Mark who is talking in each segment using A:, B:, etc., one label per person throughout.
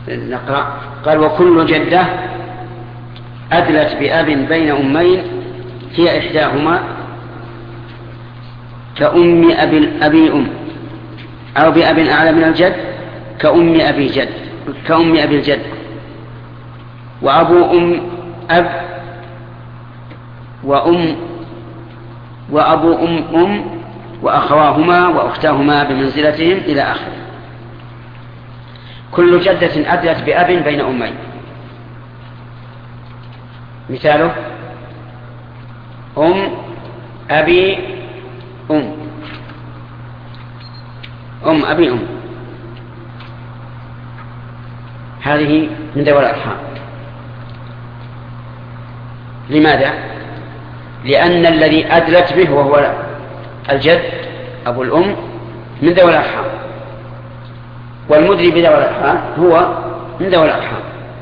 A: نقرأ. قال وكل جدة أدلت بأب بين أمين هي إحداهما كأم أبي أم، أو بأب أعلى من الجد كأم أبي الجد، وأبو أم أب وأبو أم وأخواهما وأختاهما بمنزلتهم إلى آخره. كل جدة أدلت بأب بين أمين. مثاله أبي أبي هذه من ذوي الأرحام. لماذا؟ لأن الذي أدلت به وهو الجد أبو الأم من ذوي الأرحام، والمدري بذوي الأرحام هو من ذوي الأرحام.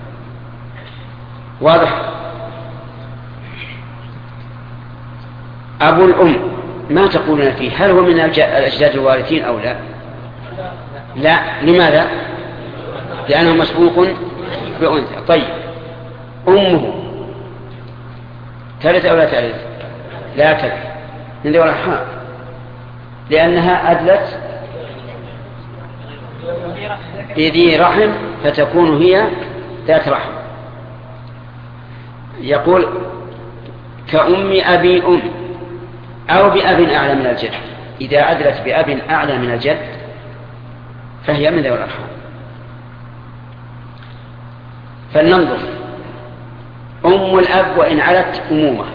A: واضح؟ أبو الأم ما تقولون فيه؟ هل هو من الأجداد الوارثين أو لا؟ لا. لماذا؟ لأنه مسبوق بأنثى. طيب أمه ترث أو لا ترث؟ لا ترث، من ذوي الأرحام، لأنها أدلت بذي رحم فتكون هي ذات رحم. يقول كأم أبي أم أو بأب أعلى من الجد. إذا أدلت بأب أعلى من الجد فهي من ذوي الأرحام. فلننظر. أم الأب وإن علت أمومة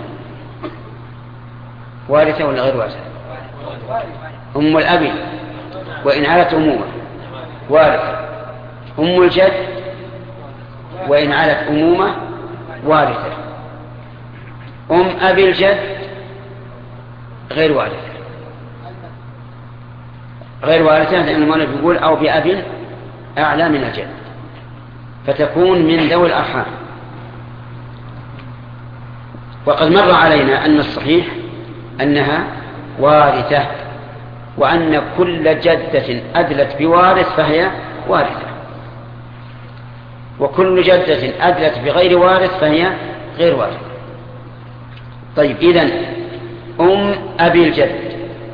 A: وارثة ولا غير وارثة؟ أم الأب وإن علت أمومة وارثة. أم الجد وإن علت أمومة وارثة. أم أبي الجد غير وارثة لأن المؤلف يقول أو بأب أعلى من الجد، فتكون من ذوي الأرحام. وقد مر علينا أن الصحيح أنها وارثة، وأن كل جدة أدلت بوارث فهي وارثة، وكل جدة أدلت بغير وارث فهي غير وارثة. طيب إذن أم أبي الجد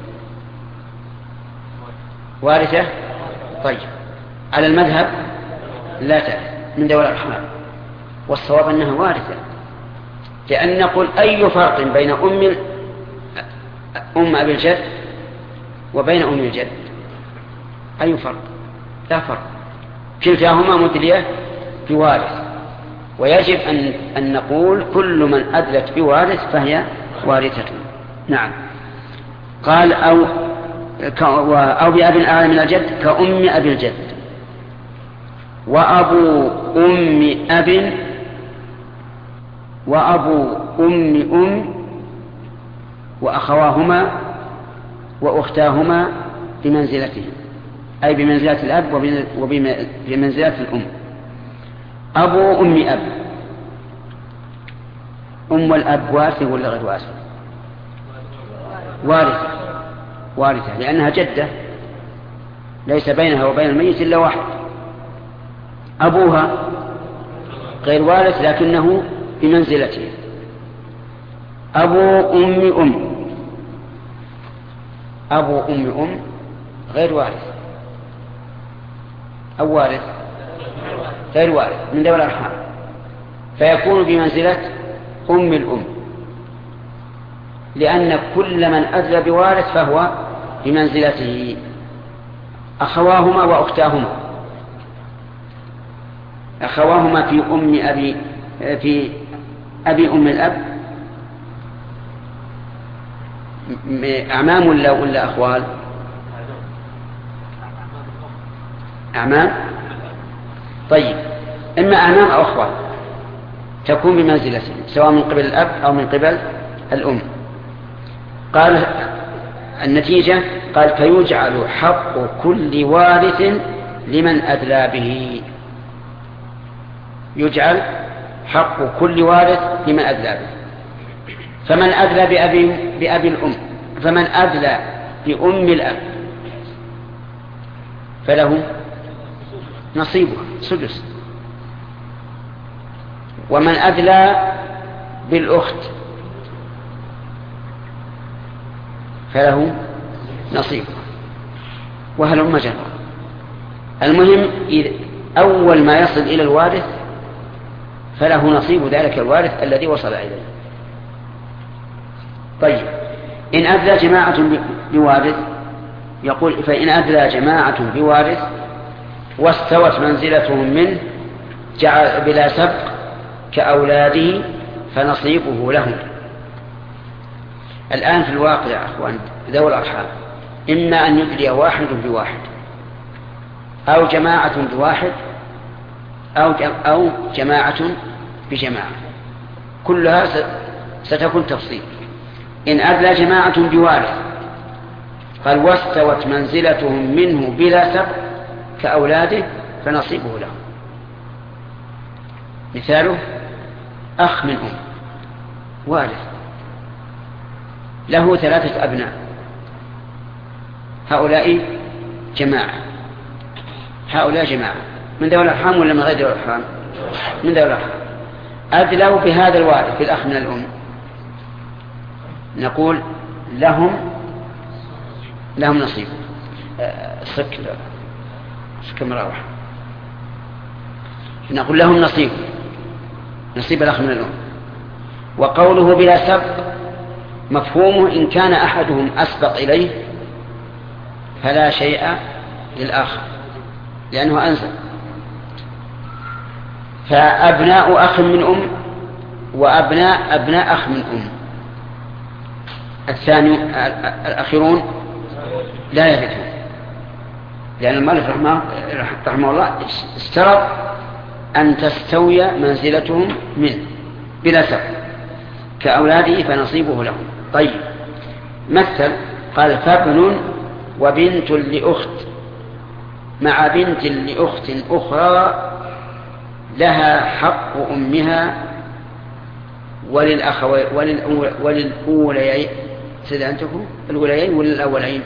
A: وارثة؟ طيب على المذهب لا ترث، من ذوي الأرحام، والصواب أنها وارثة. لأن نقول أي فرق بين أم أبي الجد وبين أم الجد؟ أي فرق؟ لا فرق، كلتاهما مدلية بوارث، ويجب أن نقول كل من أدلت بوارث فهي وارثة. نعم. قال أو بأب أعلى من الجد كأم أبي الجد، وأبو أم وأخواهما وأختاهما بمنزلتهم، أي بمنزلة الأب وبمنزلة الأم. أبو أم أب، أم الأب وارثة ولا غير وارثة؟ وارثة لأنها جدة ليس بينها وبين الميت إلا واحد. أبوها غير وارث لكنه بمنزلته. أبو أم غير وارث أو وارث؟ غير وارث، من ذوي الأرحام، فيكون بمنزلة أم الأم، لأن كل من أدلى بوارث فهو بمنزلته. أخواهما وأختاهما، أخواهما في أبي أم الأب أعمام ولا أخوال؟ أعمام. طيب إما أعمام أو أخوال تكون بمنزلته سواء من قبل الأب أو من قبل الأم. قال النتيجة قال فيجعل حق كل وارث لمن أدلى به. يجعل حق كل وارث لمن أدلى به. فمن أدلى بأبي الأم، فمن أدلى بأم الأب فله نصيبه سدس، ومن أدلى بالأخت فله نصيب، وهلم جرا. المهم أول ما يصل إلى الوارث فله نصيب ذلك الوارث الذي وصل إليه. طيب، إن أدلى جماعة بوارث، يقول فإن أدلى جماعة بوارث واستوت منزلتهم منه جعل بلا سبق كأولاده فنصيبه لهم. الآن في الواقع يا أخوان ذوي الأرحام إما أن يدلي واحد بواحد أو جماعة بواحد أو جماعة بجماعة، كلها ستكون تفصيل. إن أدلى جماعة بوارث قال واستوت منزلتهم منه بلا سبق كأولاده فنصيبه لهم. مثاله أخ من أم وارث له 3 أبناء، هؤلاء جماعة، هؤلاء جماعة من ذوي الأرحام ولا من غير ذوي الأرحام؟ من ذوي الأرحام. أدلوا بهذا الوارث بالأخ من الأم، نقول لهم نصيب. صك مراوح، نقول لهم نصيب الأخ من الأم. وقوله بلا سبق مفهومه إن كان أحدهم أسبق إليه فلا شيء للآخر لأنه أنزل. فأبناء أخ من أم وأبناء أخ من أم الثاني الأخيرون لا يرثون، لأن المؤلف رحمه الله اشترط أن تستوي منزلتهم منه بلا سبب كأولاده فنصيبه لهم. طيب، مثل قال فابن وبنت لأخت مع بنت لأخت أخرى لها حق أمها وللأوليين سيد أنتكم الأوليين وللأولين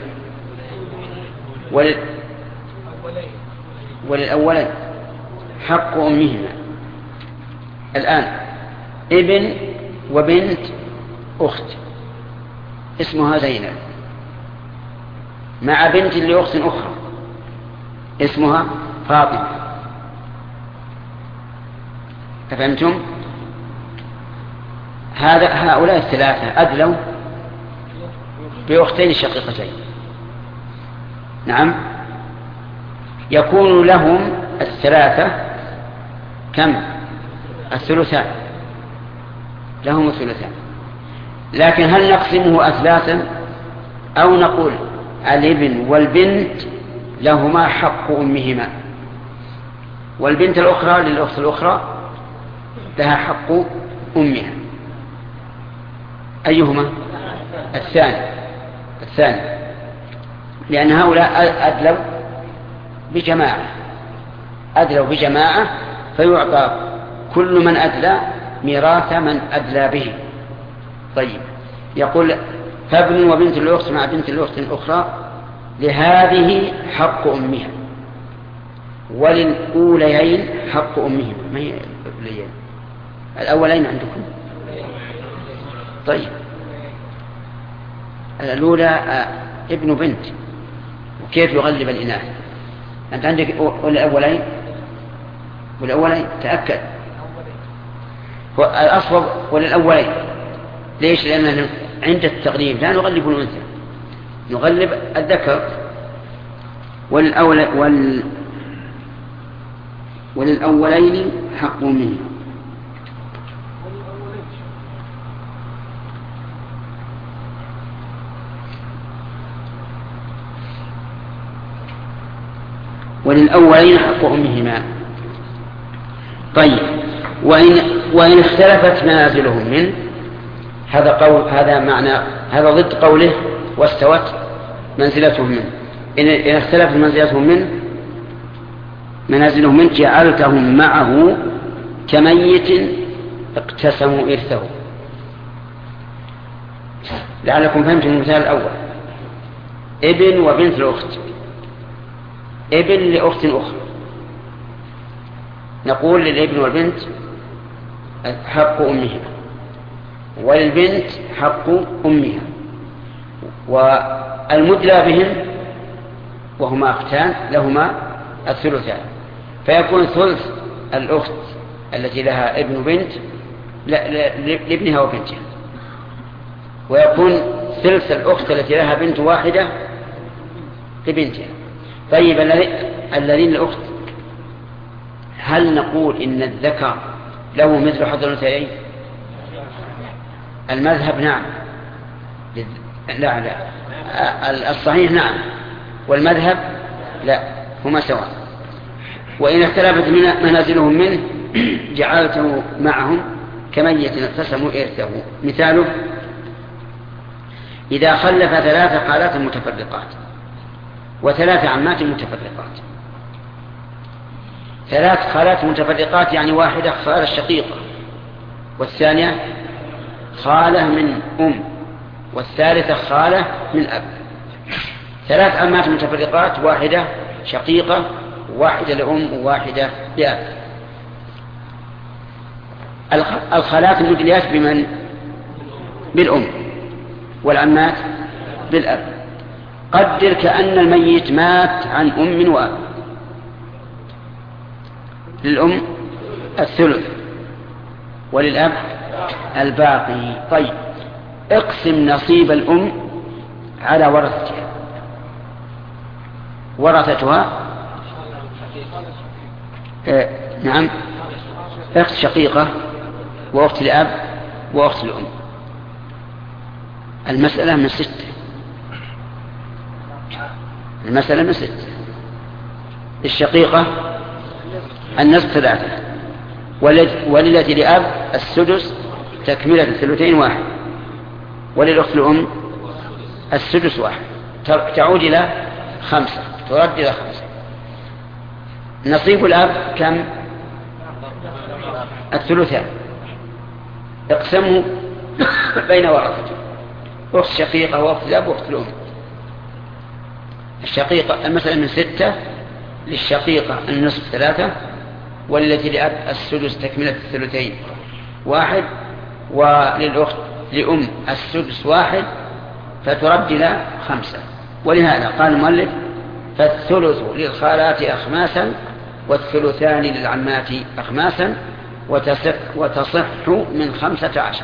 A: وللأولين حق أمهما. الآن ابن وبنت أخت اسمها زينب مع بنت لأخت أخرى اسمها فاطمة، أفهمتم؟ هؤلاء الثلاثة أدلوا بأختين شقيقتين، نعم، يكون لهم الثلاثة كم؟ الثلثان، لهم الثلثان. لكن هل نقسمه أثلاثا أو نقول الابن والبنت لهما حق أمهما والبنت الأخرى للأخت الأخرى لها حق أمها؟ أيهما؟ الثاني، لأن هؤلاء أدلوا بجماعة فيعطى كل من أدلى ميراث من أدلى به. طيب، يقول فابن وبنت الأخت مع بنت الأخت الأخرى لهذه حق أمها وللأوليين حق أمهما. ما هي الأوليين؟ الأولين عندكم؟ طيب، الأولى ابن بنت، وكيف يغلب الإناث؟ أنت عندك والأولين تأكد الأصوب وللأولين. ليش؟ لأننا عند التغليب لا نغلب الأنثى، نغلب الذكر. وللأولين حق منه. وللأولين حق أمهما. طيب، وإن اختلفت منازلهم منه، هذا ضد قوله واستوت منزلتهم منه. إن اختلفت منازلهم منه جعلتهم معه كميت اقتسموا إرثه. لعلكم فهمتم المثال الأول، ابن وبنت الأخت، ابن لأخت أخرى، نقول للابن والبنت حق أمها، وللبنت حق أمها، والمدلى بهم وهما أختان لهما الثلثان، فيكون ثلث الأخت التي لها ابن بنت لابنها وبنتها، ويكون ثلث الأخت التي لها بنت واحدة لبنتها. طيب الذين الأخت، هل نقول إن الذكر له مثل حظ الأنثيين؟ المذهب نعم، لا الصحيح نعم، والمذهب لا، هما سواء. وإن اختلفت منازلهم منه جعلته معهم كميت اقتسموا إرثه. مثاله: إذا خلف 3 خالات متفرقات و3 عمات متفرقات. 3 خالات متفرقات يعني واحدة خالة شقيقة، والثانية خالة من أم، والثالثة خالة من أب. 3 عمات متفرقات، واحدة شقيقة وواحدة لأم وواحدة لأب. الخالات المدليات بمن؟ بالأم، والعمات بالأب. قدر كأن الميت مات عن أم وأب، للأم الثلث وللأب الباقي. طيب، اقسم نصيب الأم على ورثتها نعم، أخت شقيقة وأخت الأب وأخت الأم. المسألة من 6. المسألة من 6. الشقيقة النصف 3، وللتي لأب السدس تكملة الثلثين 1، وللأخت الأم السدس 1، تعود إلى 5، ترد إلى 5. نصيب الأب كم؟ الثلثان. اقسمه بين ورثته، أخت شقيقة وأخت الأب وأخت الأم. الشقيقة المسألة من 6، للشقيقة النصف 3، والتي لأب السدس تكملة الثلثين 1، وللأخت لأم السدس 1، فترد إلى 5. ولهذا قال المؤلف: فالثلث للخالات أخماسا، والثلثان للعمات أخماسا، وتصح من 15.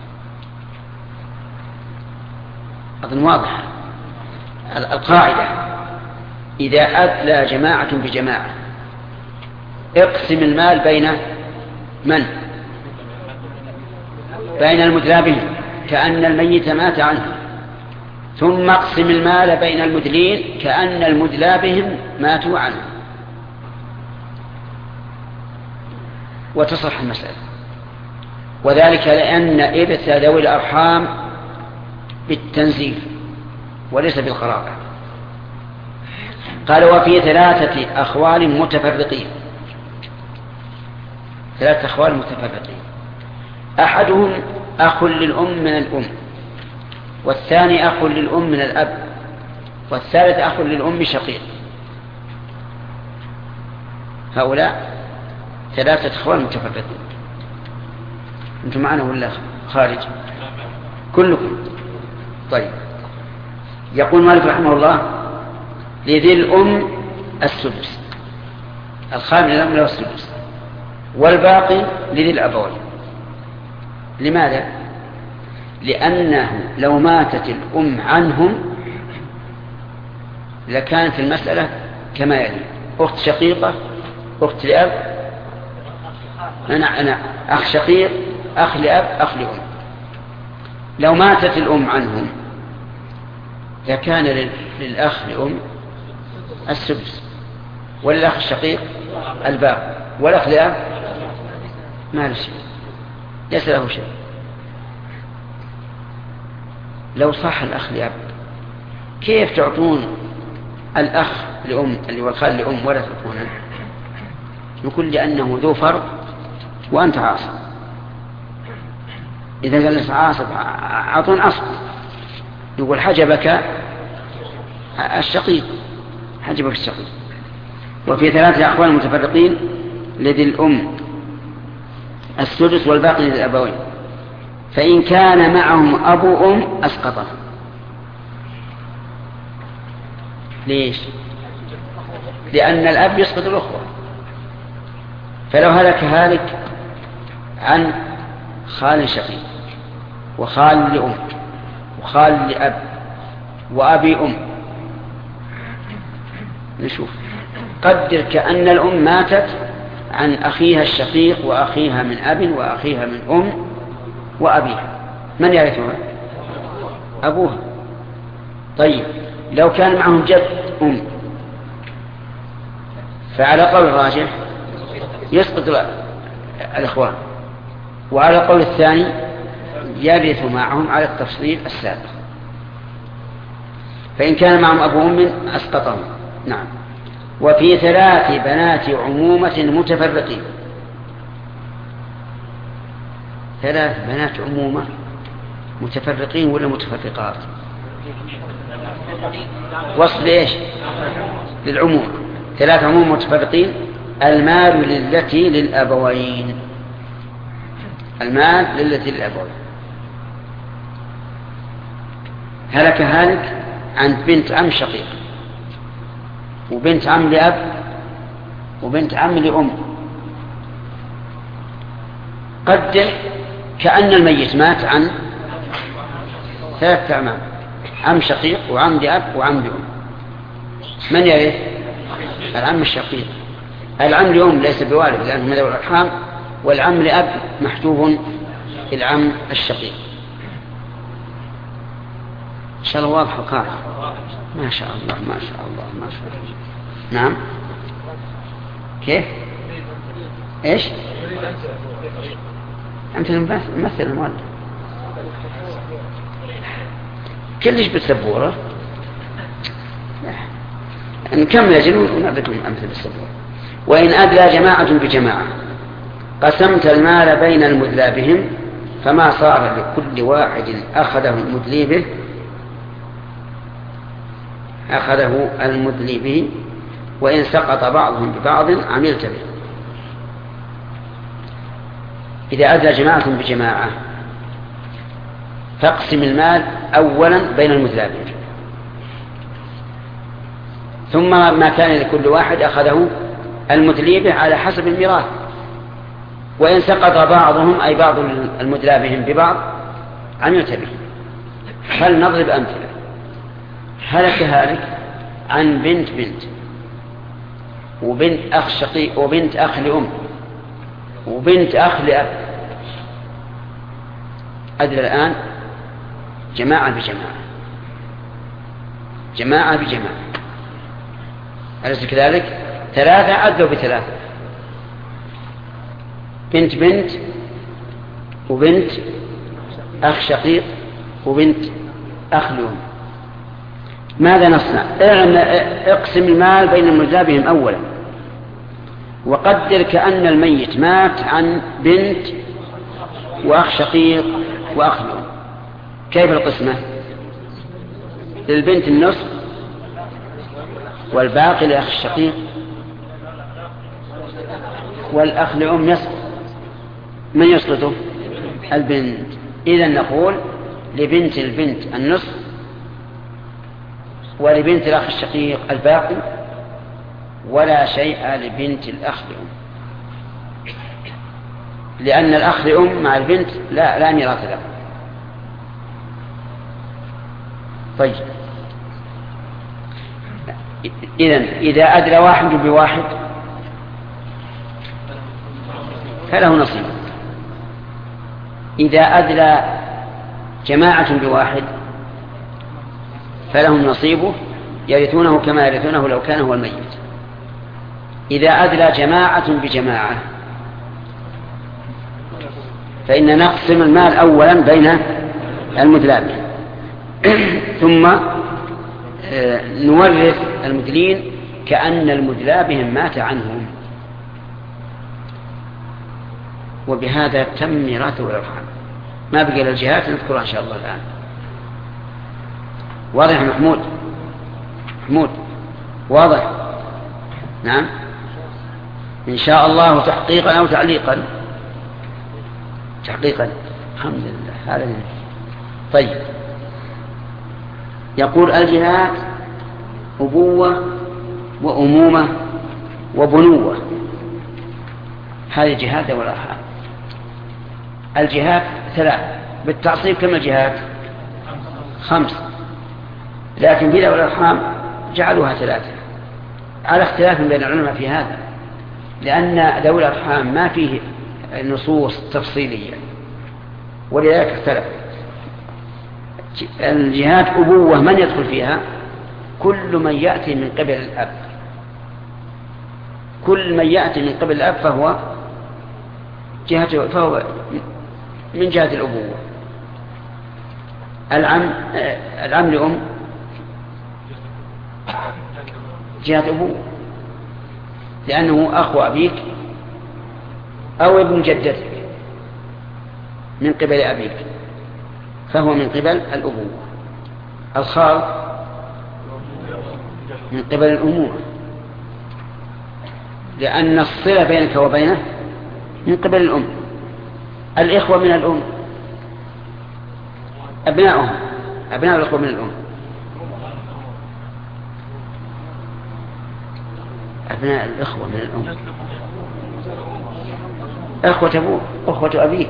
A: أظن واضح القاعدة: إذا أدلى جماعة بجماعة اقسم المال بين من؟ بين المدلى بهم، كأن الميت مات عنه، ثم اقسم المال بين المدلين كأن المدلى بهم ماتوا عنه، وتصح المسألة. وذلك لأن إرث ذوي الأرحام بالتنزيل وليس بالقرابة. قال: وفي 3 أخوال متفرقين. 3 أخوال متفرقين، أحدهم أخ للأم من الأم، والثاني أخ للأم من الأب، والثالث أخ للأم شقيق. هؤلاء 3 أخوال متفرقين. أنتم معنا ولا خارج؟ كلكم. طيب، يقول مالك رحمه الله: لذي الأم السدس، الخال من الأم له السدس، والباقي لذي الأبوين. لماذا؟ لأنه لو ماتت الأم عنهم لكانت المسألة كما يلي: أخت شقيقة، أخت لأب، أنا أخ شقيق، أخ لأب، أخ لأم. لو ماتت الأم عنهم لكان للأخ لأم السدس، وللأخ الشقيق الباقي، والأخ لأب ما له شيء، ليس له شيء. لو صح الأخ لأب، كيف تعطون الأخ لأم اللي هو الخال لأم ولا تعطونه؟ يقول: لأنه ذو فرض وأنت عاصب. إذا جلس عاصب عطون أصل، يقول: حجبك الشقيق، حجبك الشقيق. وفي 3 أخوان متفرقين: لذي الأم السدس والباقي للأبوين. فإن كان معهم أبو أم أسقطه. ليش؟ لأن الأب يسقط الأخوة. فلو هلك هالك عن خال شقيق وخال لأم وخال لأب وأبي أم، نشوف قدر كأن الأم ماتت عن أخيها الشقيق وأخيها من أب وأخيها من أم وأبيها، من يرثها؟ أبوها. طيب لو كان معهم جد أم فعلى قول الراجح يسقط الإخوان، وعلى قول الثاني يرث معهم على التفصيل السابق. فإن كان معهم أبو أم أسقطهم. نعم. وفي 3 بنات عمومة متفرقين. 3 بنات عمومة متفرقين ولا متفرقات؟ وصل إيش؟ للعموم. 3 عموم متفرقين. المال للتي للأبوين. المال للتي للأبوين. هلك هالك عن بنت عم شقيق وبنت عم لأب وبنت عم لأم. قدر كأن الميت مات عن 3 أعمام، عم شقيق وعم لأب وعم لأم. من يرث؟ العم الشقيق. العم لأم ليس بوارث لأنه من ذوي الأرحام، والعم لأب محجوب العم الشقيق. إن شاء الله واضح وقال ما شاء الله ما شاء الله ما شاء الله. نعم. كيف؟ إيش؟ أنت مثل المؤلف كلش بالسبورة. نكمل أجل ونعطيكم أمثل بالسبورة. وإن أدلى جماعة بجماعة قسمت المال بين المدلى بهم، فما صار لكل واحد أخذه المدلي به، وإن سقط بعضهم ببعض عملت به. إذا أدلى جماعة بجماعة فاقسم المال أولا بين المدلى به، ثم ما كان لكل واحد أخذه المدلي به على حسب الميراث. وإن سقط بعضهم أي بعض المدلى بهم ببعض عملت به. هل نضرب أمثلة؟ هلك هالك عن بنت وبنت أخ شقيق وبنت أخ لأم وبنت أخ لأب. أدل الآن جماعة بجماعة أليس كذلك؟ 3 أدلوا ب3، بنت وبنت أخ شقيق وبنت أخ لأم. ماذا نصنع؟ اقسم المال بين المدلى بهم أولا، وقدر كأن الميت مات عن بنت وأخ شقيق وأخ لأم. كيف القسمة؟ للبنت النصف والباقي لأخ الشقيق، والأخ لأم يسقط. من يسقطه؟ البنت. إذن نقول لبنت البنت النصف، ولبنت الأخ الشقيق الباقي، ولا شيء لبنت الأخ لأم، لأن الأخ لأم مع البنت لا ميراث له. طيب إذا أدلى واحد بواحد فله نصيب. إذا أدلى جماعة بواحد فلهم نصيبه، يرثونه كما يرثونه لو كان هو الميت. إذا أدلى جماعة بجماعة فإن نقسم المال أولا بين المدلى به، ثم نورث المدلين كأن المدلى بهم مات عنهم، وبهذا تم ميراث الأرحام. ما بقي للجهات نذكرها إن شاء الله الآن. واضح يا محمود؟ واضح؟ نعم إن شاء الله تحقيقا أو تعليقا. تحقيقا. الحمد لله. هذا طيب. يقول الجهات أبوة وأمومة وبنوة. هذه جهات ذوي الأرحام. الجهات 3 بالتعصيب. كم الجهات؟ 5. لكن في ذوي الأرحام جعلوها 3 على اختلاف بين العلماء في هذا، لأن ذوي الأرحام ما فيه نصوص تفصيلية ولذلك اختلف. الجهات أبوة من يدخل فيها؟ كل من يأتي من قبل الأب. كل من يأتي من قبل الأب فهو من جهة الأبوة. العم لأم جهة أبوة، لأنه أخو أبيك أو ابن جدتك من قبل أبيك فهو من قبل الأبوة. الخال من قبل الأمومة، لأن الصلة بينك وبينه من قبل الأم. الإخوة من الأم، أبناء الإخوة من الأم. أبناء الإخوة من الأم أخوة أبوك، أخوة أبيك.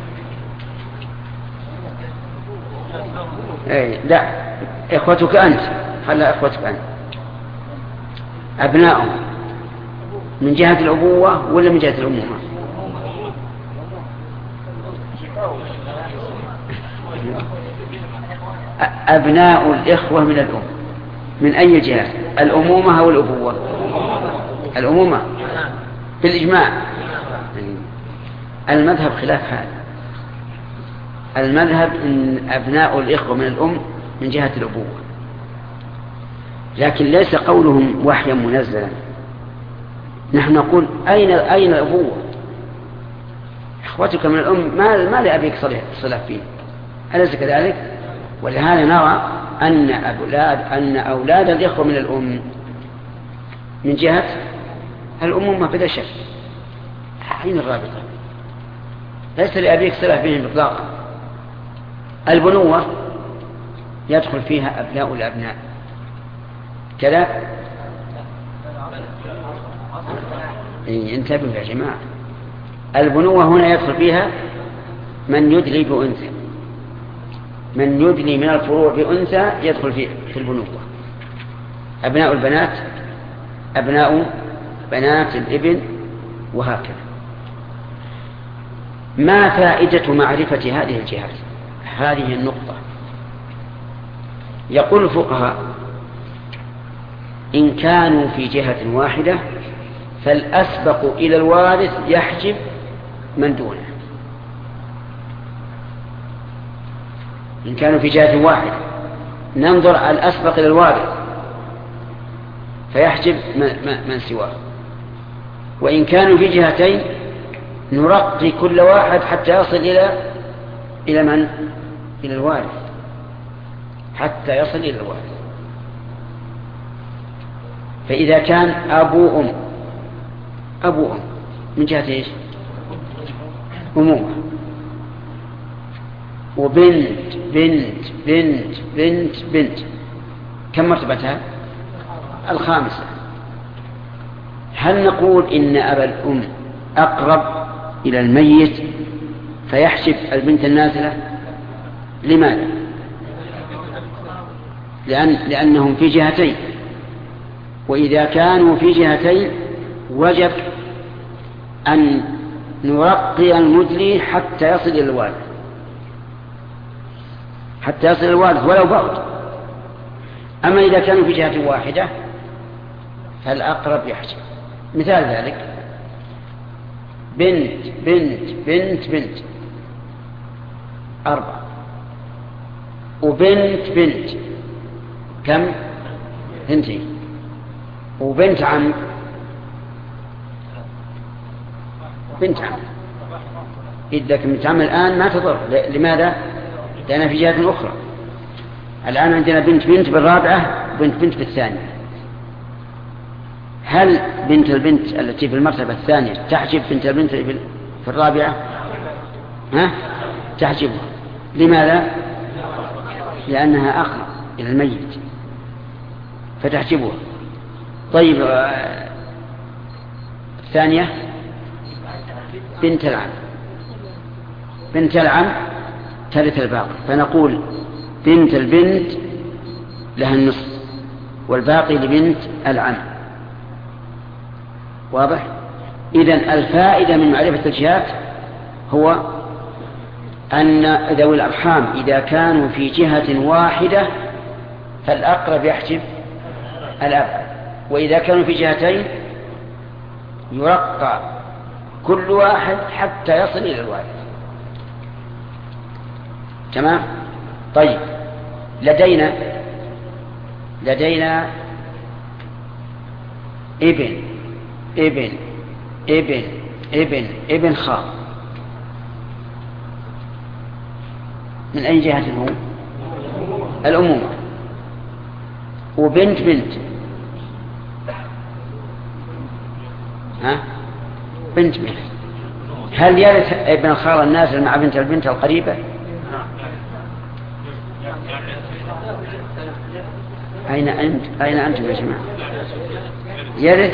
A: لا، إخوتك أنت، خلى إخوتك أنت. أبناؤهم من جهة الأبوة ولا من جهة الأمومة؟ أبناء الإخوة من الأم من أي جهة؟ الأمومة أو الأبوة؟ الأمومة بالإجماع. المذهب خلاف هذا. المذهب إن أبناء الإخوة من الأم من جهة الأبوة، لكن ليس قولهم وحيا منزلا. نحن نقول أين الأبوة؟ إخوتك من الأم ما لأبيك صلة فيه، أليس كذلك؟ ولهذا نرى أن أولاد الإخوة من الأم من جهة الأمومة بلا شك. أين الرابطة؟ ليس لأبيك صلة بهم إطلاقا. البنوة يدخل فيها أبناء الأبناء كذا. انتبهوا يا جماعة، البنوة هنا يدخل فيها من يدلي بأنثى، من يدلي من الفروع بأنثى يدخل في البنوة. أبناء البنات، أبناء بنات الابن، وهكذا. ما فائدة معرفة هذه الجهات؟ هذه النقطة. يقول الفقهاء إن كانوا في جهة واحدة فالأسبق إلى الوارث يحجب من دونه. إن كانوا في جهة واحدة ننظر الأسبق إلى الوارث فيحجب من سواه، وإن كانوا في جهتين نرقي كل واحد حتى يصل إلى من؟ إلى الوارث، حتى يصل إلى الوارث. فإذا كان أبو أم من جهة إيش؟ أمومة، وبنت بنت بنت بنت بنت، كم مرتبتها؟ 5. هل نقول إن أبا الأم أقرب إلى الميت فيحجب البنت النازلة؟ لماذا؟ لأنهم في جهتين، وإذا كانوا في جهتين وجب أن نرقي المدلي حتى يصل إلى الوارث، حتى يصل إلى الوارث ولو بعد. أما إذا كانوا في جهة واحدة فالأقرب يحجب. مثال ذلك بنت بنت بنت بنت 4، وبنت بنت كم؟ 2، وبنت عم بنت عم. إذا بنت عم الآن ما تضر. لماذا؟ لأنها في جهة أخرى. الآن عندنا بنت بنت بالرابعة، بنت بنت بالثانية. هل بنت البنت التي في المرتبة الثانية تحجب بنت البنت في الرابعة؟ تحجبها. لماذا؟ لأنها أقرب إلى الميت فتحجبها. طيب الثانية بنت العم. بنت العم ترث الباقي، فنقول بنت البنت لها النصف والباقي لبنت العم. واضح؟ إذن الفائدة من معرفة الجهات هو أن ذوي الأرحام إذا كانوا في جهة واحدة فالأقرب يحجب الأب، وإذا كانوا في جهتين يرقى كل واحد حتى يصل إلى الوارث. تمام؟ طيب لدينا ابن خال. من أي جهة هو؟ الأمومة. وبنت بنت هل يرث ابن الخال النازل مع بنت البنت القريبة؟ أين أنتم يا جماعة؟ يرث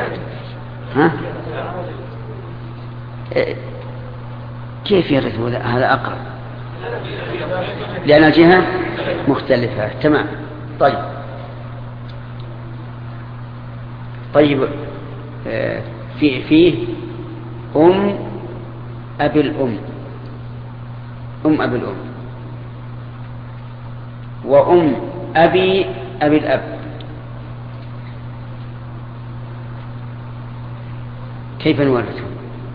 A: كيف يرث؟ هذا أقرب لأن الجهة مختلفة. تمام. طيب فيه أبي الأم وأم أبي الأب. كيف نورثهم؟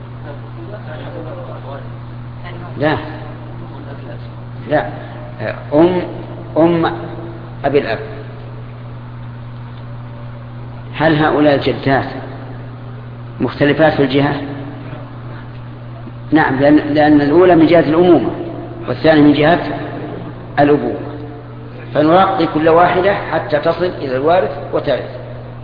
A: لا أم أبي الأب. هل هؤلاء الجدات مختلفات في الجهة؟ نعم، لأن الأولى من جهة الأمومة والثانية من جهة الأبوة، فنرقي كل واحدة حتى تصل إلى الوارث وترث.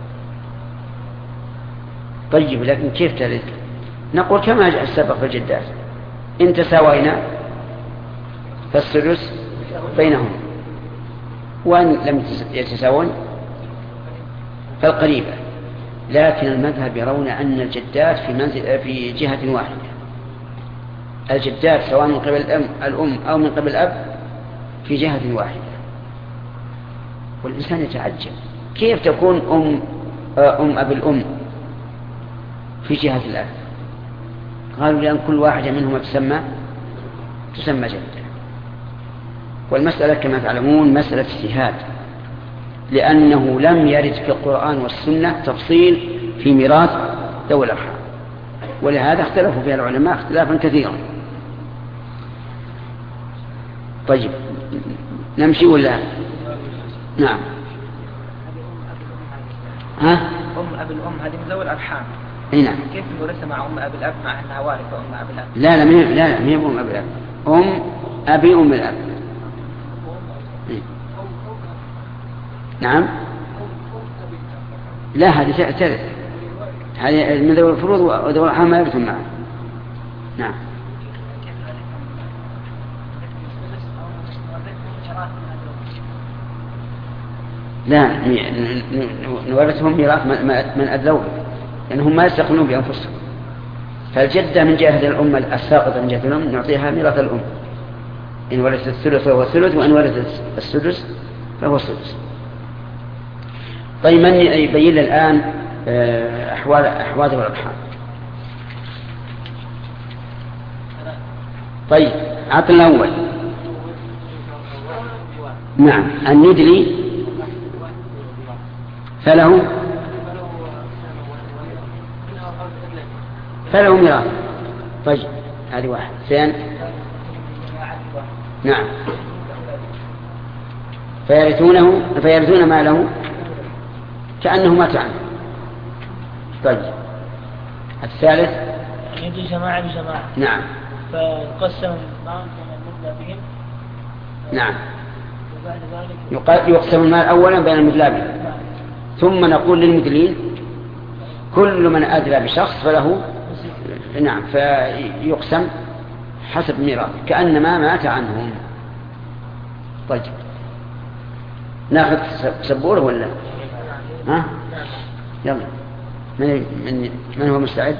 A: طيب لكن كيف ترث؟ نقول كما جاء السبق في الجدات: إن تساوينا فالسدس بينهم، وإن لم يتساوون فالقريبة. لكن المذهب يرون أن الجدات في جهة واحدة. الجدات سواء من قبل الأم أو من قبل الأب في جهة واحدة. والإنسان يتعجب كيف تكون أم أبي الأم في جهة الأب؟ قالوا لأن كل واحدة منهما تسمى جدة. والمسألة كما تعلمون مسألة اجتهاد، لأنه لم يرد في القرآن والسنة تفصيل في ميراث ذوي الأرحام، ولهذا اختلفوا فيها العلماء اختلافا كثيرا. طيب نمشي ولا؟ نعم.
B: أم أبي الأم هذه من ذوي الأرحام.
A: نعم.
B: كيف نورثها مع أم أبي الأب مع أنها وارثة أم أبي الأب؟
A: لا هي أم أبي الأب. أم أبي أم الأب. نعم. لا هذه ترث، هذه من ذوي الفروض وذوي الأرحام ما يرثون معه. نعم. لا نورثهم ميراث من أدلوه، لأنهم ما يستقلون بأنفسهم. فالجدة من جهة الأم الساقطة من جهة الأم نعطيها ميراث الأم، إن ورثت الثلث فهو الثلث، وإن ورثت السدس فهو السدس. طيب من يبين الآن أحوال الأرحام؟ طيب عطل الأول. نعم. الندلي فله ميراث. طيب هذه واحد. ثاني نعم فيرثون ماله كأنه مات عنه. طيب الثالث
B: يجي جماعة بجماعة.
A: نعم.
B: فيقسم معهم المدلى بهم.
A: نعم. يقسم المال أولا بين المدلى، ثم نقول للمدلين كل من أدلى بشخص فله. نعم. فيقسم حسب ميراث كأنما مات عنهم. طيب ناخذ سبورة ولا ها؟ يلا من هو مستعد؟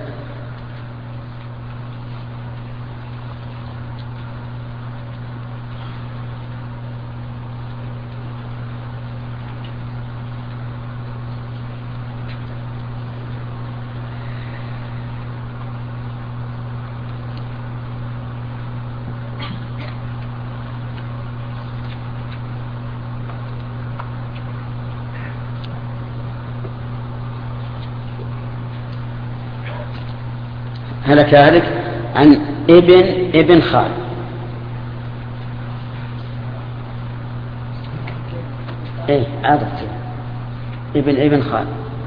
A: هلك عن ابن خال. ايه عادت ابن خال،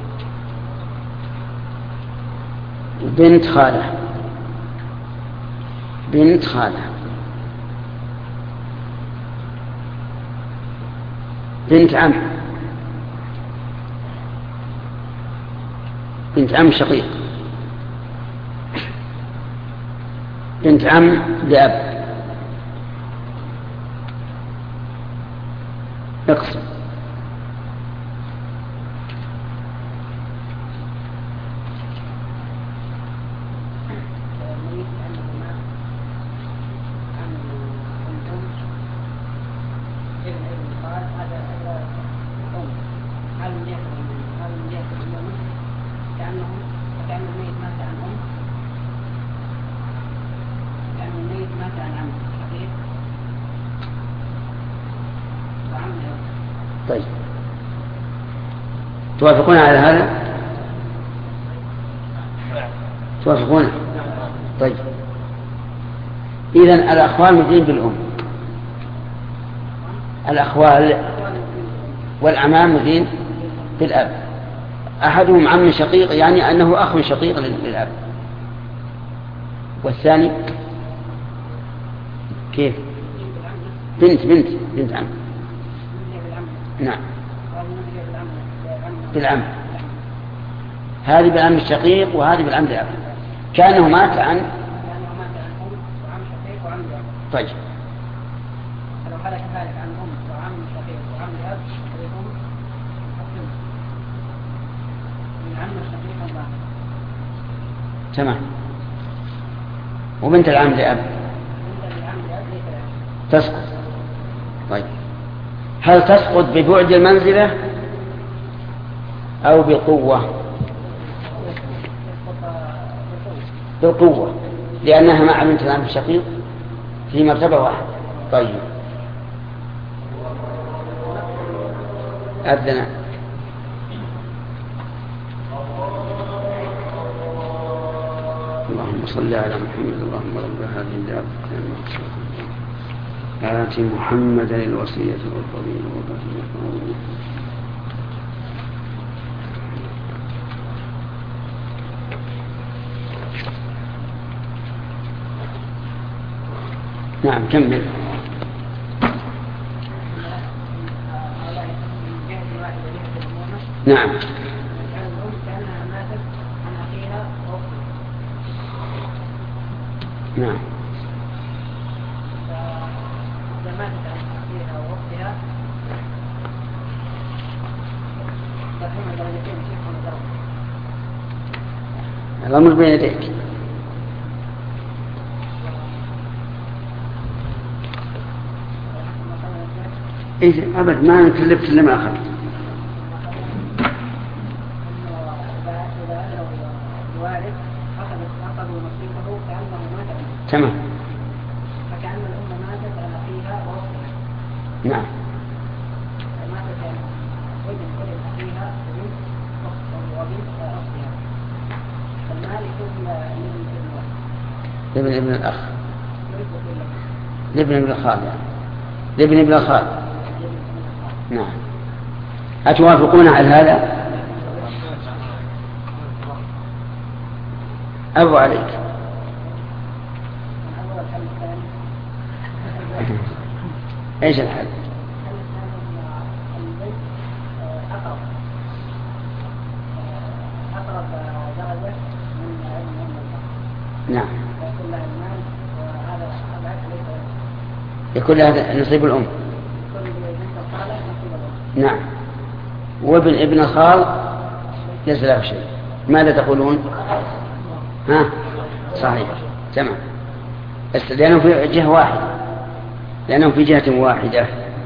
A: بنت خالة، بنت خالة، بنت عم، بنت عم شقيق، بنت عم لأب. اقسم. طيب توافقون على هذا؟ توافقون؟ طيب إذن الأخوال مدين بالأم، الأخوال والأعمام مدين بالأب. أحدهم عم شقيق يعني أنه أخ شقيق للأب، والثاني كيف؟ بنت عم. نعم بالعم، هذه بالعم الشقيق وهذه بالعم لأب، كأنه مات عن. طيب
B: لو هلك عن أم وعم شقيق وعم لأب من عم الشقيق الله.
A: تمام. وبنت العم لأب تسقط. طيب هل تسقط ببعد المنزلة أو بقوة؟ بقوة، لأنها مع بنت العم الشقيق في مرتبة واحدة. طيب أذن. اللهم صل على محمد. اللهم رب هذه الدعوة آت محمدا الوصية والفضيلة والرحمة. نعم كمل. نعم نعم الأمر بين يديك. إيه أبد ما نكلفت إلا ما أخذت. تمام.
B: فكأن الأم ماتت على أخيها وأختها.
A: نعم.
B: ماتت على ابن أخيها وبنت أختها. فالمال يكون
A: لابن الأخ، لابن الخال يعني، لابن الخال. نعم. أتوافقون على هذا؟ أبو عليك. ايش الحل؟ نعم. يكون لها نصيب الأم. نعم. وابن ابن الخال ليس له شيء. ماذا تقولون؟ ها صحيح تمام، بس لأنه في جهة واحدة، لأنه في جهة واحدة.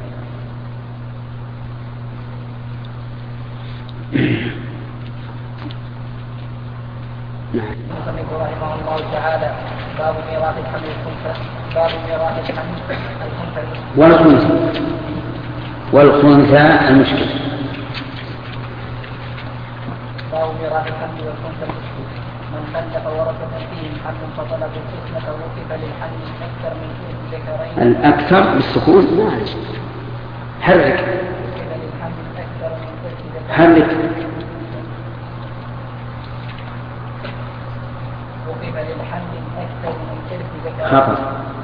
A: نعم.
B: رحمه الله تعالى باب ميراث الحمل الخنثى. باب ميراث الحمل
A: والخنثى المشكل.
B: باب ميراث الحمل والخنثى المشكل. من خلف ورثة فيهم حمل فطلب القسمة وقف للحمل أكثر من كل ذكرين.
A: الأكثر بالسكون معلش. حرك.
B: وقف للحمل أكثر من كل ذكرين.
A: حرك.
B: وقف للحمل أكثر من كل ذكرين.
A: خطأ.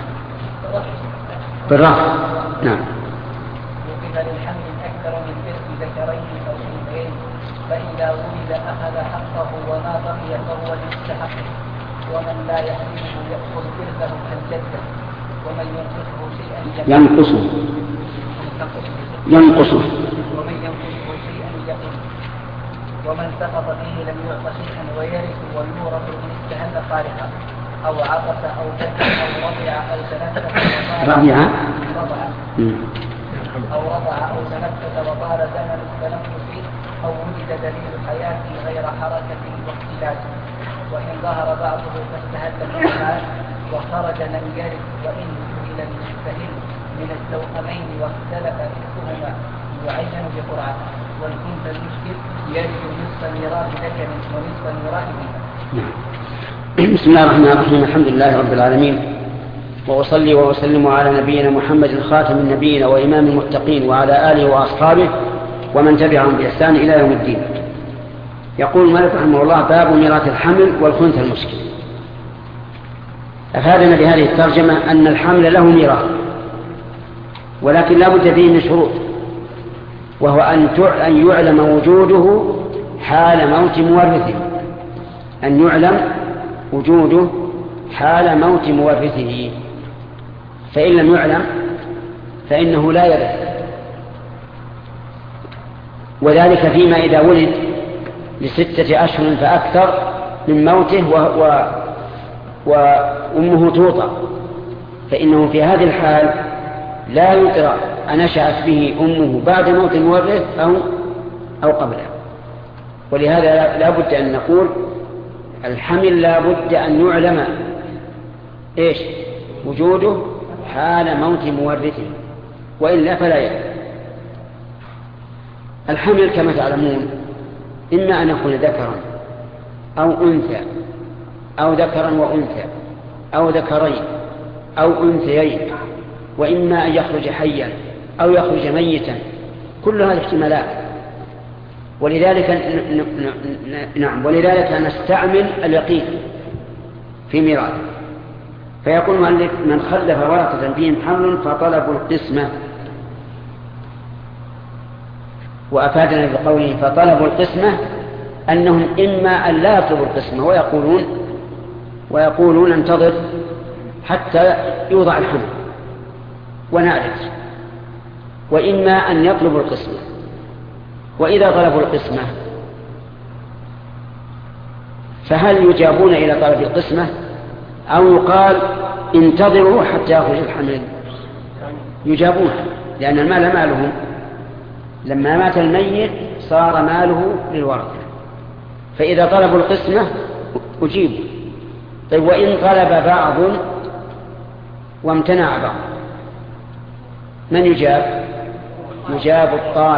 A: بالرفع. نعم.
B: وقف للحمل أكثر من كل ذكرين أو أنثيين، فإذا ولد أخذ حقه وما بقي فهو المستحق، ومن لا يحمله يأخذ إرثه كالجدة، ومن ينقصه شيئا
A: ينقصه
B: ومن ينقصه شيئا يقل، ومن سقط فيه لم يعط شيئا ويرث والمورث إن استهل خالقا أو عطس أو كذب أو رضع أو تنفس وطال زمن التنفس أو وجد دليل حياة غير حركة واختلاف، وإن ظهر بعضه فاستهل الكمال وخرج لم يرث، وإن إلى المستهل من التوأمين واختلف إرثهما يعين بقرعة. والخنثى المشكل يرث نصف ميراث ذكر ونصف ميراث أنثى.
A: بسم الله الرحمن الرحيم. الحمد لله رب العالمين، وأصلي وأسلم على نبينا محمد خاتم النبيين وإمام المتقين وعلى آله وأصحابه ومن تبعهم بإحسان إلى يوم الدين. يقول المؤلف رحمه الله باب ميراث الحمل والخنثى المشكل. أفادنا بهذه الترجمة أن الحمل له ميراث، ولكن لا بد فيه من شروط، وهو أن يعلم وجوده حال موت مورثه، أن يعلم وجوده حال موت مورثه، فإن لم يعلم فإنه لا يرث. وذلك فيما إذا ولد ل6 أشهر فأكثر من موته وأمه توطى، فإنه في هذه الحال لا يدرى أنشأت به أمه بعد موت المورث أو قبله. ولهذا لا بد أن نقول الحمل لا بد أن يعلم وجوده حال موت مورثه، وإلا فلا يعلم. الحمل كما تعلمون إما أن يكون ذكرا أو أنثى، أو ذكرا وأنثى، أو ذكرين أو أنثيين، وإما أن يخرج حيا أو يخرج ميتا، كل هذه احتمالات. ولذلك نستعمل اليقين في ميراث. فيقول المؤلف من خلف ورثة فيهم حمل فطلبوا القسمة، وأفادنا بقوله فطلبوا القسمة أنهم إما أن لا يطلبوا القسمة ويقولون انتظر حتى يوضع الحمل ونعرف، وإما أن يطلبوا القسمة. وإذا طلبوا القسمة فهل يجابون إلى طلب القسمة أو يقال انتظروا حتى يخرج الحمل؟ يجابون، لأن المال مالهم، لما مات الميت صار ماله للورثة، فإذا طلبوا القسمة أجيبوا. طيب وإن طلب بعض وامتنع بعض من يجاب؟ يجاب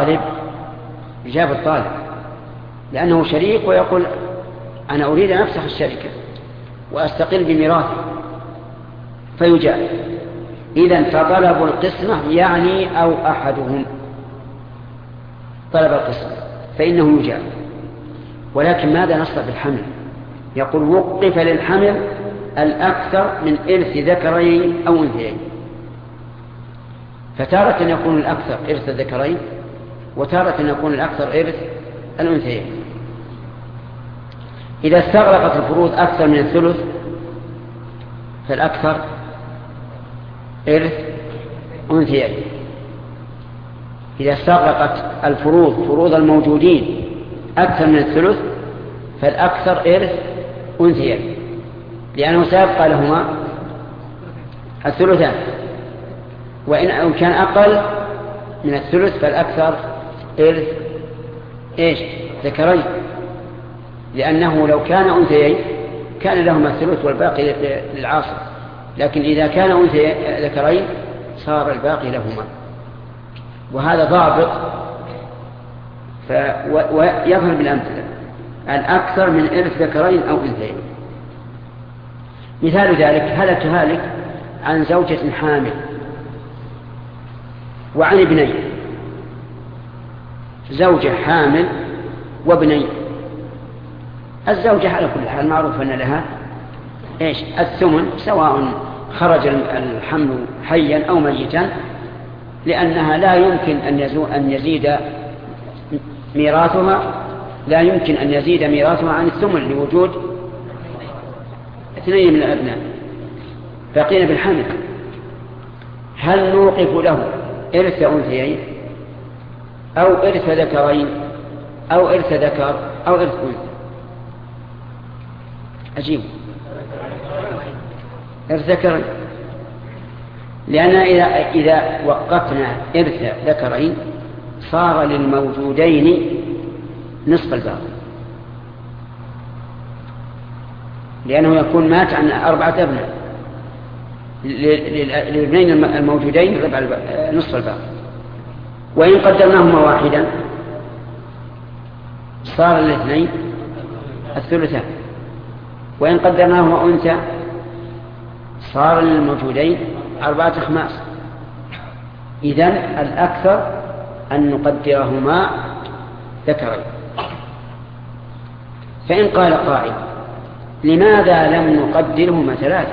A: الطالب لأنه شريك ويقول أنا أريد أن أفسخ الشركة وأستقل بميراثي، فيجاب. إذن فطلبوا القسمة يعني أو أحدهم طلب القسمة فإنه يجاب. ولكن ماذا نصنع بالحمل؟ يقول وقف للحمل الأكثر من إرث ذكرين أو أنثيين، فتارة يكون الأكثر إرث الذكرين وتارة يكون الأكثر إرث الأنثيين. إذا استغرقت الفروض أكثر من الثلث فالأكثر إرث أنثيين. إذا استغرقت فروض الموجودين أكثر من الثلث فالأكثر إرث أنثيين، لأنه سيبقى لهما الثلثان، وإن كان أقل من الثلث فالأكثر إرث ذكرين، لأنه لو كان أنثيين كان لهما الثلث والباقي للعاصر، لكن إذا كان أنثى ذكرين صار الباقي لهما. وهذا ضابط ويظهر بالأمثلة الأكثر من إرث ذكرين أو أنثيين. مثال ذلك هلك هالك عن زوجة حامل وعن ابنين، زوجة حامل وابنين. الزوجة على كل حال معروف أن لها الثمن سواء خرج الحمل حيا أو ميتا، لأنها لا يمكن أن يزيد ميراثها عن الثمن لوجود 2 من الأبناء باقين بالحمل. هل نوقف له إرث أنثيين أو إرث ذكرين أو إرث ذكر أو إرث أنثى؟ أجيب إرث ذكرين، لأن إذا وقفنا إرث ذكرين صار للموجودين نصف الباقي، لأنه يكون مات عن 4 أبناء، للابنين الموجودين نصف الباقي. وإن قدرناهما واحدا صار الاثنين الثلثان، وإن قدرناهما أنثى صار للموجودين 4/5. إذن الأكثر أن نقدرهما ذكرين. فإن قال قائل لماذا لم نقدرهما 3؟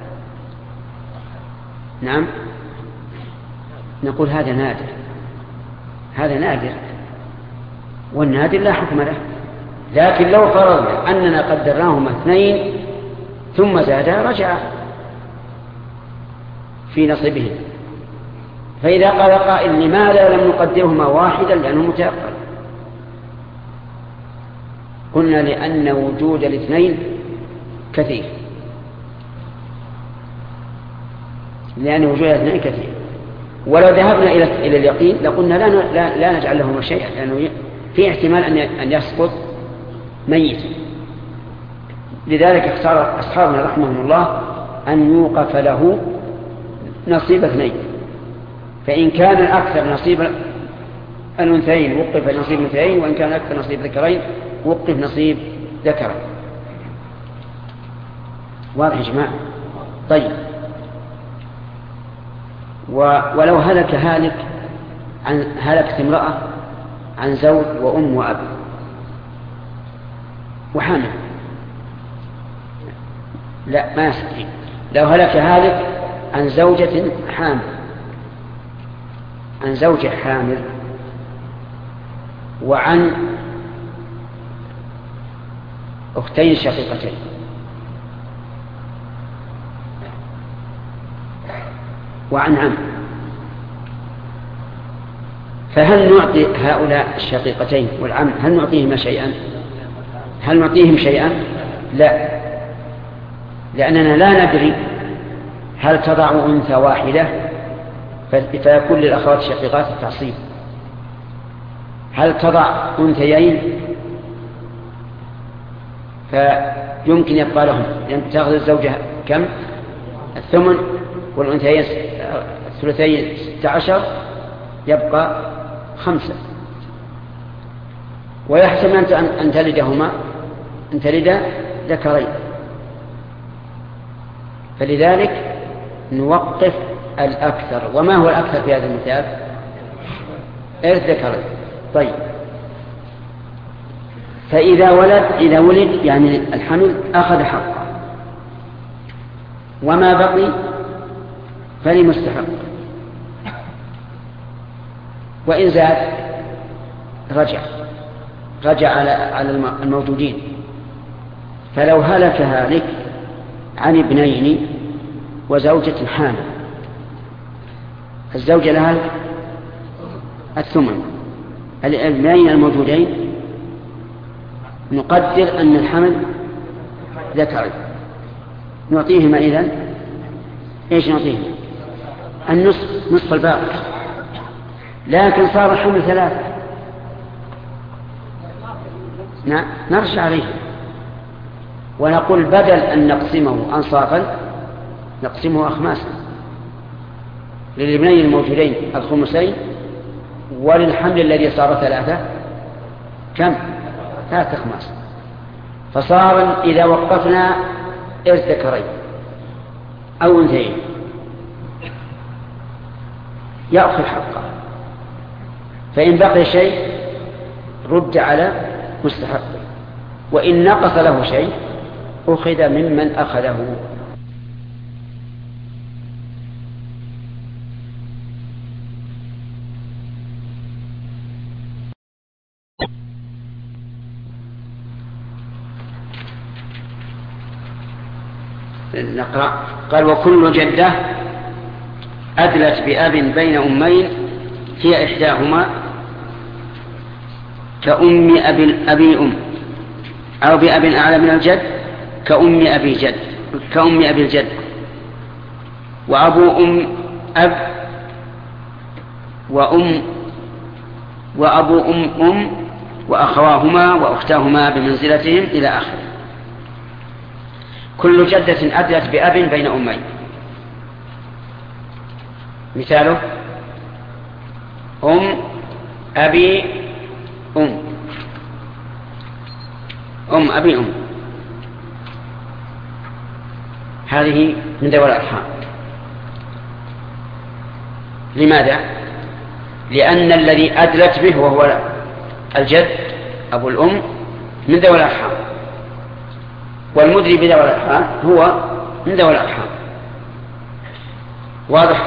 A: نعم، نقول هذا نادر، والنادر لا حكم له. لكن لو فرضنا أننا قدرناهما 2 ثم زادا رجع في نصيبهم. فإذا قال قائل لماذا لم نقدرهما 1 لأنه متيقن، قلنا لأن وجود الاثنين كثير، ولو ذهبنا إلى اليقين لقلنا لا نجعل لهما شيئا، لأنه في احتمال أن يسقط ميت. لذلك اختار أصحابنا رحمهم الله أن يوقف له نصيب 2. فإن كان الأكثر نصيب الأنثيين وقف نصيب الأنثيين، وإن كان الأكثر نصيب ذكرين وقف نصيب ذكرين. واضح يا جماعة؟ طيب، ولو هلكت امرأة عن زوج وأم وأب وحامل، لا ما يستطيع. لو هلك عن زوجة حامل وعن أختين شقيقتين وعن عم، فهل نعطي هؤلاء الشقيقتين والعم هل نعطيهم شيئا؟ لا، لأننا لا ندري هل تضع أنثى واحدة فيكون للأخوات الشقيقات التعصيب، هل تضع أنثيين فيمكن يبقى لهم، لأن تأخذ الزوجة كم؟ 8 والأنثيين 16 يبقى 5. ويحتمل أن تلد ذكرين، فلذلك نوقف الأكثر. وما هو الأكثر في هذا المثال؟ إرث ذكرين. طيب، فإذا ولد يعني الحمل أخذ حقه، وما بقي فلمستحق، وإن زاد رجع على الموجودين. فلو هلك هالك عن ابنين وزوجة حامل الزوجة لها الثمن. الابنين الموجودين نقدر أن الحمل ذكري، نعطيهما إذن إيش نعطيهما؟ النصف، نصف الباقي. لكن صار الحمل 3، نرجع عليه ونقول بدل أن نقسمه أنصافا نقسمه أخماسا، للابنين الموجودين الخمسين، وللحمل الذي صار 3 كم؟ 3 أخماس. فصار إذا وقفنا إرث ذكرين أو أنثيين يأخذ حقه، فإن بقي شيء رد على مستحقه، وإن نقص له شيء أخذ ممن أخذه. نقرأ. قال: وكل جدة أدلت بأب بين أمين هي إحداهما كأم أبي أم، أو بأب أعلى من الجد كأم أبي الجد، وأبو أم أب، وأبو أم وأخواهما وأختاهما بمنزلتهم إلى آخره. كل جدة أدلت بأب بين أمين. مثاله: أم أبي أم أبي أم، هذه من ذوي الأرحام. لماذا؟ لأن الذي أدلت به وهو الجد أبو الأم من ذوي الأرحام، والمدري بذوي الأرحام هو من ذوي الأرحام. واضح؟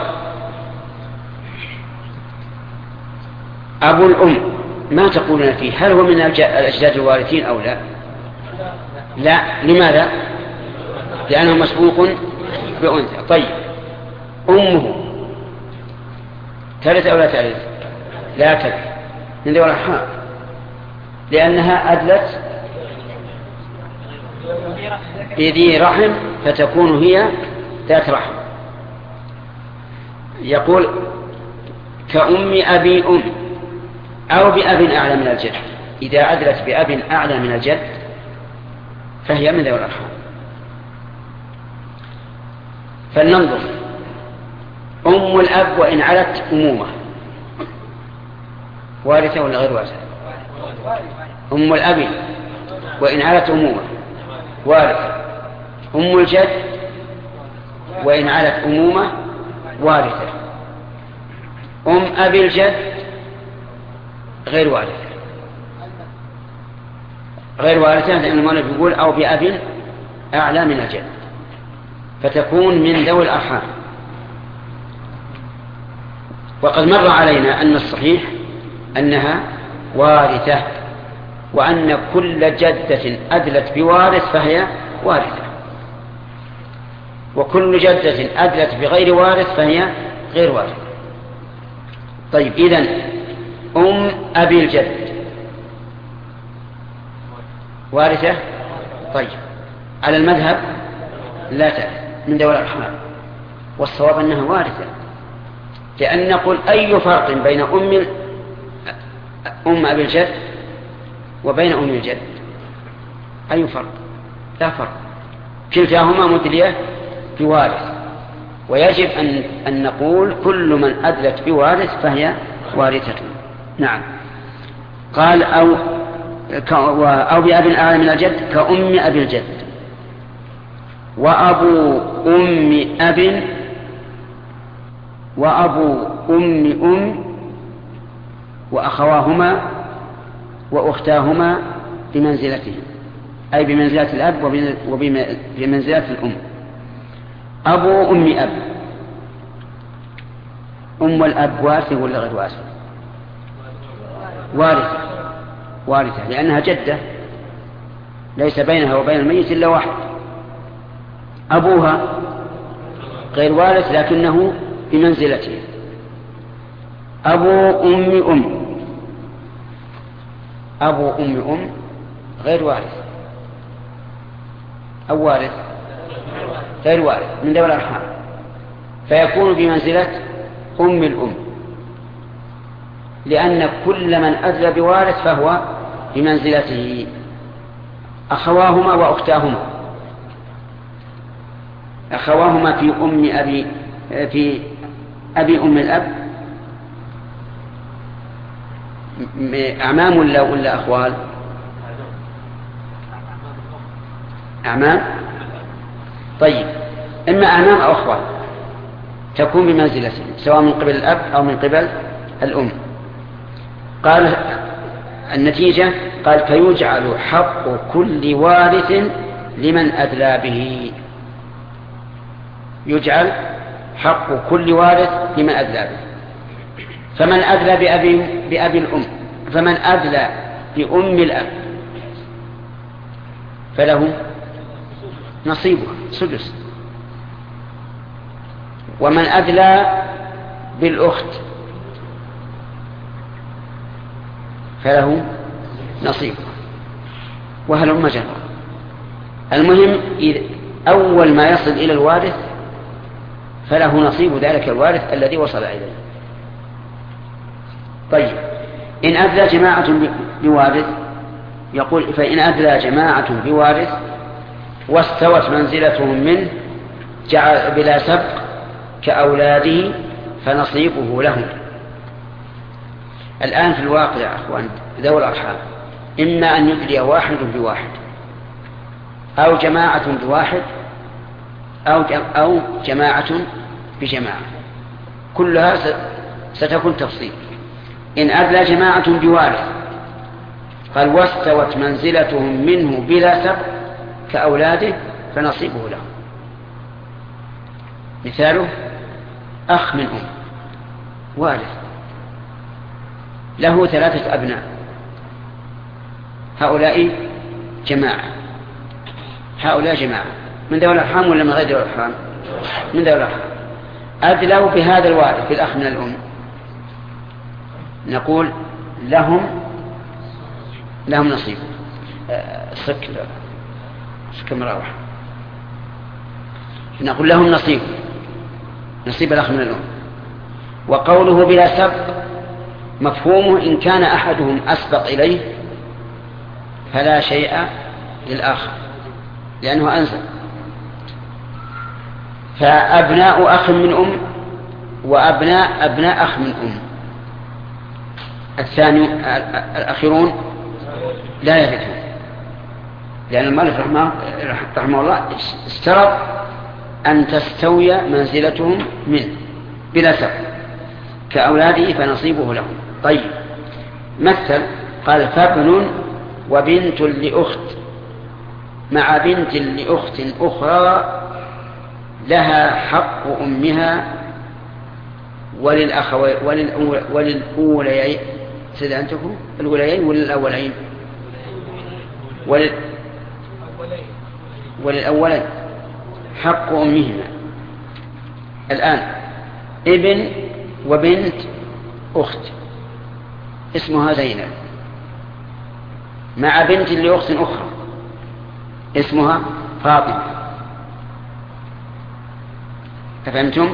A: أبو الأم ما تقولون فيه؟ هل هو من الأجداد الوارثين أو لا؟ لا. لماذا؟ لأنه مسبوق بأنثى. طيب، أمه ترث أو لا ترث؟ لا ترث، من ذوي الأرحام، لأنها أدلت بذي رحم، فتكون هي ذات رحم. يقول: كأم أبي أم أو بأب أعلى من الجد. إذا أدلت بأب أعلى من الجد فهي من ذوي الأرحام. فلننظر. أم الأب وإن علت أمومة وارثة ولا غير وارثة؟ أم الأب وإن علت أمومة وارثة. أم الجد وإن علت أمومة وارثة. أم أبي الجد غير وارثة، لأن المؤلف يقول: أو بأب أعلى من الجد، فتكون من ذوي الأرحام. وقد مر علينا أن الصحيح أنها وارثة، وأن كل جدة أدلت بوارث فهي وارثة، وكل جدة أدلت بغير وارث فهي غير وارثة. طيب، إذن أم أبي الجد وارثة؟ طيب، على المذهب لا ترث، من ذوي الأرحام، والصواب أنها وارثة. لأن نقول: أي فرق بين أم أبي الجد وبين أم الجد؟ أي فرق؟ لا فرق، كلتاهما مدلية بوارث، ويجب أن نقول: كل من أدلت بوارث فهي وارثة. نعم. قال: أو بأب أعلى من الجد كأم أبي الجد، وأبو أم وأخواهما وأختاهما بمنزلتهم، أي بمنزلة الأب وبمنزلة الأم. أبو أم أب، أم الأب وارثة ولا غير وارثة؟ وارثة، لأنها جدة ليس بينها وبين الميت إلا واحد. أبوها غير وارث لكنه بمنزلته، أبو أم غير وارث أو وارث غير وارث من ذوي الأرحام، فيكون بمنزلة أم الأم، لأن كل من أدلى بوارث فهو بمنزلته أخواهما وأختاهما. أخواهما في أبي أم الأب أعمام ولا أخوال؟ أعمام. طيب، إما أعمام أو أخوال تكون بمنزلته سواء من قبل الأب أو من قبل الأم. قال النتيجة قال فيجعل حق كل وارث لمن أدلى به. يجعل حق كل وارث لمن أدلى به. فمن أدلى بأبي الأم، فمن أدلى بأم الأب فله نصيبه سدس، ومن أدلى بالأخت فله نصيبه، وهلم جرا. المهم أول ما يصل إلى الوارث فله نصيب ذلك الوارث الذي وصل إليه. طيب، إن أدلى جماعة بوارث، يقول فإن أدلى جماعة بوارث واستوت منزلتهم منه جعل بلا سبق كأولاده فنصيبه لهم. الآن في الواقع يا أخوان ذوي الأرحام إما أن يدلي واحد بواحد أو جماعة بواحد أو جماعة بجماعة، كلها ستكون تفصيل. إن أدلى جماعة بوارث قال واستوت منزلتهم منه بلا سبق كأولاده فنصيبه لهم. مثاله أخ من أم وارث له 3 أبناء، هؤلاء جماعة، هؤلاء جماعة من ذوي الأرحام ولا من غير ذوي الأرحام؟ من ذوي الأرحام. أدلوا بهذا الوارث بالأخ من الأم، نقول لهم نصيب. مراوح. نقول لهم نصيب الأخ من الأم. وقوله بلا سبق مفهومه إن كان أحدهم أسبق إليه فلا شيء للآخر لأنه أنزل. فأبناء أخ من أم وأبناء أخ من أم الثاني الأخيرون لا يرثون، لأن المؤلف رحمه الله اشترط أن تستوي منزلتهم منه بلا سبب كأولاده فنصيبه لهم. طيب، مثل قال فابن وبنت لأخت مع بنت لأخت أخرى لها حق أمها وللأوليين سيدانتكم الأوليين وللأولين وللأولين حق أمهما. الآن ابن وبنت أخت اسمها زينب مع بنت لأخت أخرى اسمها فاطمة. أفهمتم؟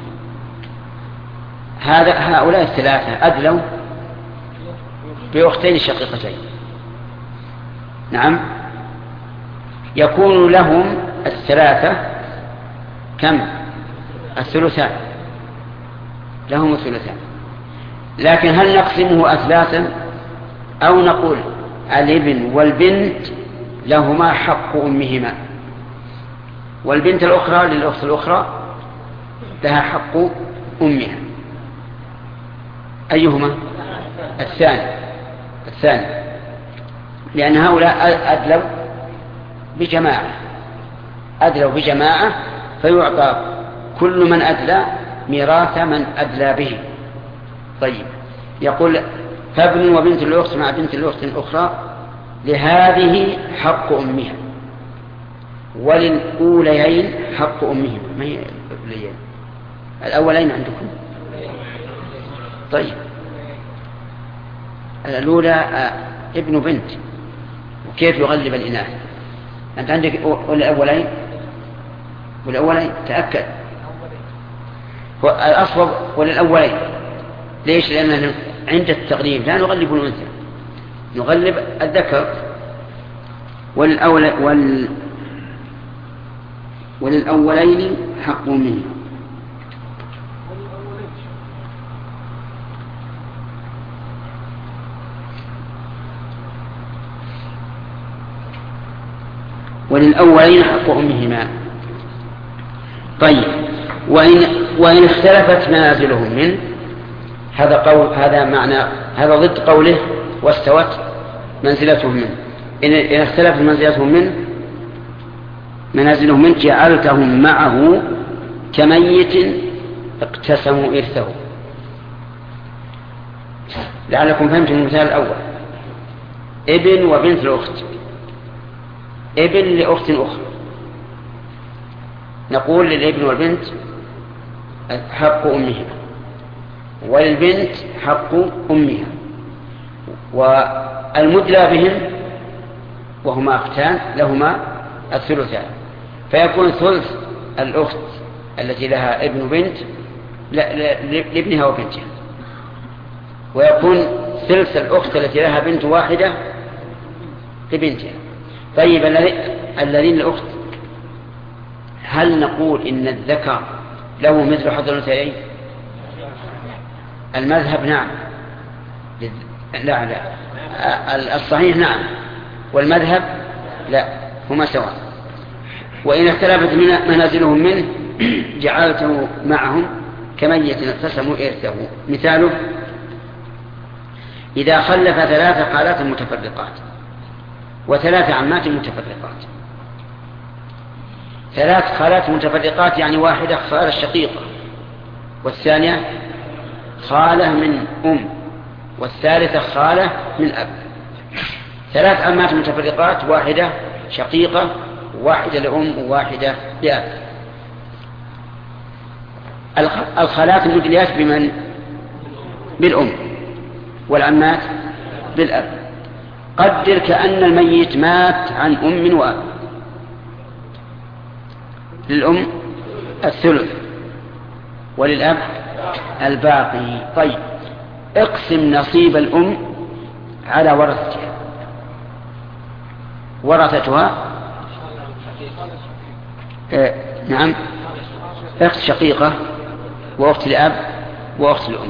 A: هؤلاء الثلاثة أدلوا بأختين شقيقتين. نعم، يكون لهم الثلاثة كم؟ الثلثان، لهم الثلثان. لكن هل نقسمه أثلاثا أو نقول الابن والبنت لهما حق أمهما والبنت الأخرى للأخت الأخرى لها حق أمها؟ أيهما؟ الثاني، لأن هؤلاء أدلوا بجماعة فيعطى كل من أدلى ميراث من أدلى به. طيب، يقول فابن وبنت الأخت مع بنت الأخت الأخرى لهذه حق أمها وللأوليين حق أمهما. ما هي الأوليين؟ الأولين عندكم طيب الأولى ابن بنت، وكيف يغلب الإناث؟ أنت عندك والأولين تأكد الأصوب وللأولين. ليش؟ لأننا عند التغليب لا نغلب الأنثى، نغلب الذكر. وللأولين حق منه. وللأولين حق أمهما. طيب وإن اختلفت منازلهم منه، هذا معنى، هذا ضد قوله واستوت منزلتهم منه. إن اختلفت منازلهم منه جعلتهم معه كميت اقتسموا إرثه. لعلكم فهمتم المثال الأول. ابن وبنت الأخت، ابن لأخت أخرى، نقول للابن والبنت حق أمها، وللبنت حق أمها، والمدلى بهم وهما أختان لهما الثلثان، فيكون ثلث الأخت التي لها ابن بنت لابنها وبنتها، ويكون ثلث الأخت التي لها بنت واحدة لبنتها. طيب الذين الأخت، هل نقول إن الذكر له مثل حظ الأنثيين؟ المذهب نعم، لا الصحيح نعم، والمذهب لا، هما سواء. وإن اختلفت منازلهم منه جعلته معهم كميت اقتسموا إرثه. مثاله إذا خلف 3 خالات متفرقات و3 عمات متفرقات. 3 خالات متفرقات يعني واحدة خالة شقيقة، والثانية خالة من أم، والثالثة خالة من أب. 3 عمات متفرقات، واحدة شقيقة، واحدة لأم، وواحدة لأب. الخالات المدليات بمن؟ بالأم، والعمات بالأب. قدر كأن الميت مات عن أم وأب، للأم الثلث وللأب الباقي. طيب اقسم نصيب الأم على ورثتها نعم، أخت شقيقة وأخت الأب وأخت الأم.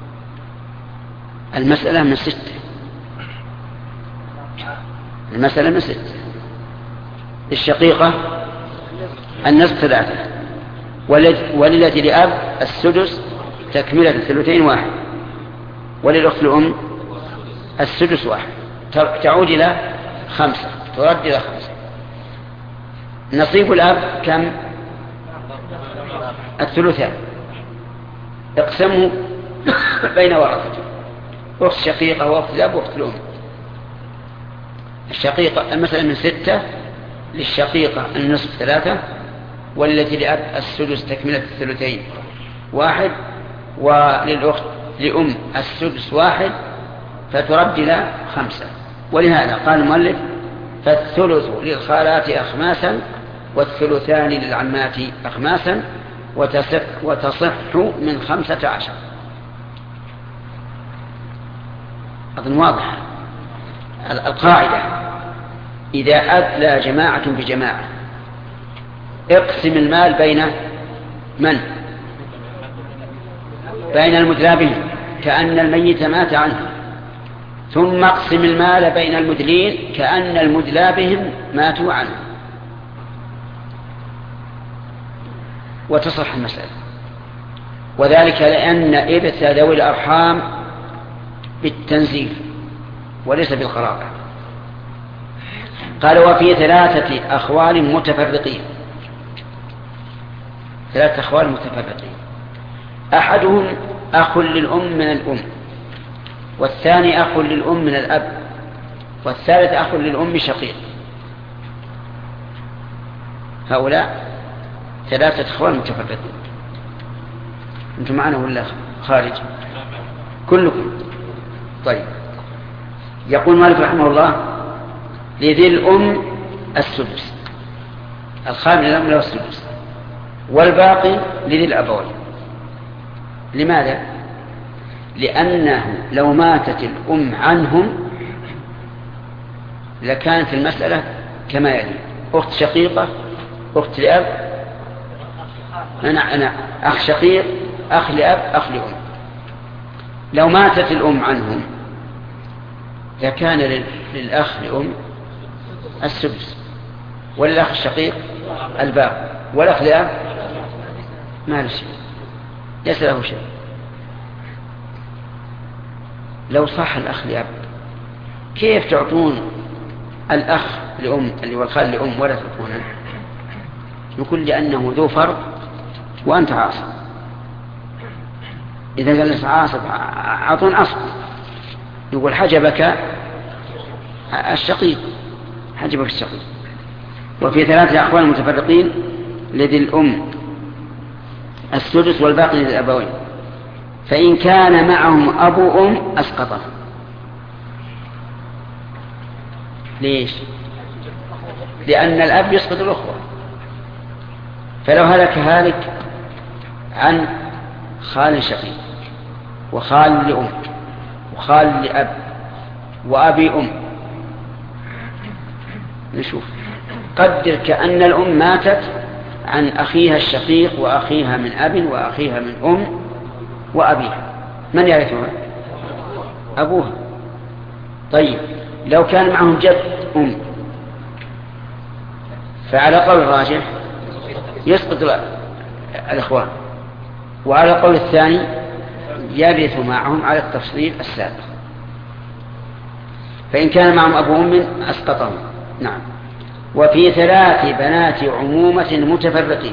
A: المسألة من 6، المسألة من 6. الشقيقة النصف 3، وللتي لأب السدس تكملة الثلثين 1، وللأخت الأم السدس 1، تعود إلى 5، ترد إلى 5. نصيب الأب كم؟ الثلثان. اقسمه بين ورثته، أخت شقيقة وأخت الأب وأخت الأم. الشقيقة المسألة من 6، للشقيقة النصف 3، والتي لأب السدس تكملة الثلثين 1، وللأخت لأم السدس 1، فترد إلى 5. ولهذا قال المؤلف فالثلث للخالات أخماسا والثلثان للعمات أخماسا وتصح من 15. أظن واضح القاعدة. إذا أدلى جماعة بجماعة اقسم المال بين من؟ بين المدلى بهم كأن الميت مات عنه، ثم اقسم المال بين المدلين كأن المدلى بهم ماتوا عنه، وتصح المسألة. وذلك لأن إرث ذوي الأرحام بالتنزيل وليس بالقرابة. قال وفي 3 أخوال متفرقين، 3 أخوال متفرقين، أحدهم أخ للأم من الأم، والثاني أخ للأم من الأب، والثالث أخ للأم شقيق. هؤلاء 3 أخوال متفرقين. أنتم معنا ولا خارج؟ كلكم. طيب، يقول مالك رحمه الله: لذي الأم السدس، الخال من الأم له السدس، والباقي لذي الأبوين. لماذا؟ لأنه لو ماتت الأم عنهم لكانت المسألة كما يلي: أخت شقيقة، أخت لأب، أنا أخ شقيق، أخ لأب، أخ لأم. لو ماتت الأم عنهم لكان للأخ لأم السدس، وللأخ الشقيق الباقي، والأخ لأب ما له شيء، ليس له شيء. لو صح الأخ لأب كيف تعطون الأخ لأم اللي هو الخال لأم ولا تعطونه؟ يقول لأنه ذو فرض وأنت عاصب. إذا جلس عاصب عطون أصل، يقول حجبك الشقيق، حجبك الشقيق. وفي 3 أخوان متفرقين لذي الأم السدس والباقي للأبوين، فإن كان معهم أبو أم أسقطه. ليش؟ لأن الأب يسقط الأخوة. فلو هلك هالك عن خال شقيق وخال لأم وخال لأب وأبي أم، نشوف، قدر كأن الأم ماتت عن أخيها الشقيق وأخيها من أب وأخيها من أم وأبيها، من يرثها؟ أبوها. طيب، لو كان معهم جد أم فعلى قول الراجح يسقط الإخوان، وعلى قول الثاني يرث معهم على التفصيل السابق. فإن كان معهم أبو أم أسقطهم. نعم. وفي 3 بنات عمومة متفرقين.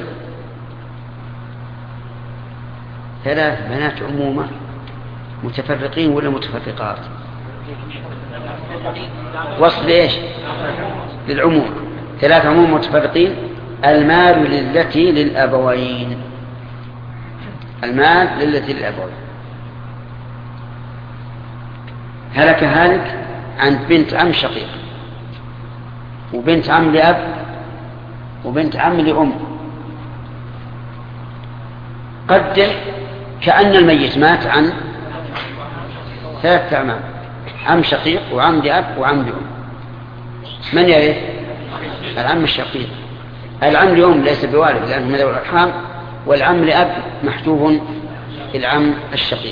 A: 3 بنات عمومة متفرقين ولا متفرقات؟ وصل إيش؟ للعموم. 3 عموم متفرقين. المال للتي للأبوين، المال للتي للأبوين. هلك هالك عن بنت عم شقيق وبنت عم لأب وبنت عم لأم. قدر كأن الميت مات عن 3 أعمام: عم شقيق وعم لأب وعم لأم. من يرث؟ العم الشقيق. العم لأم ليس بوارث لأنه من ذوي الأرحام، والعم لأب محجوب العم الشقيق.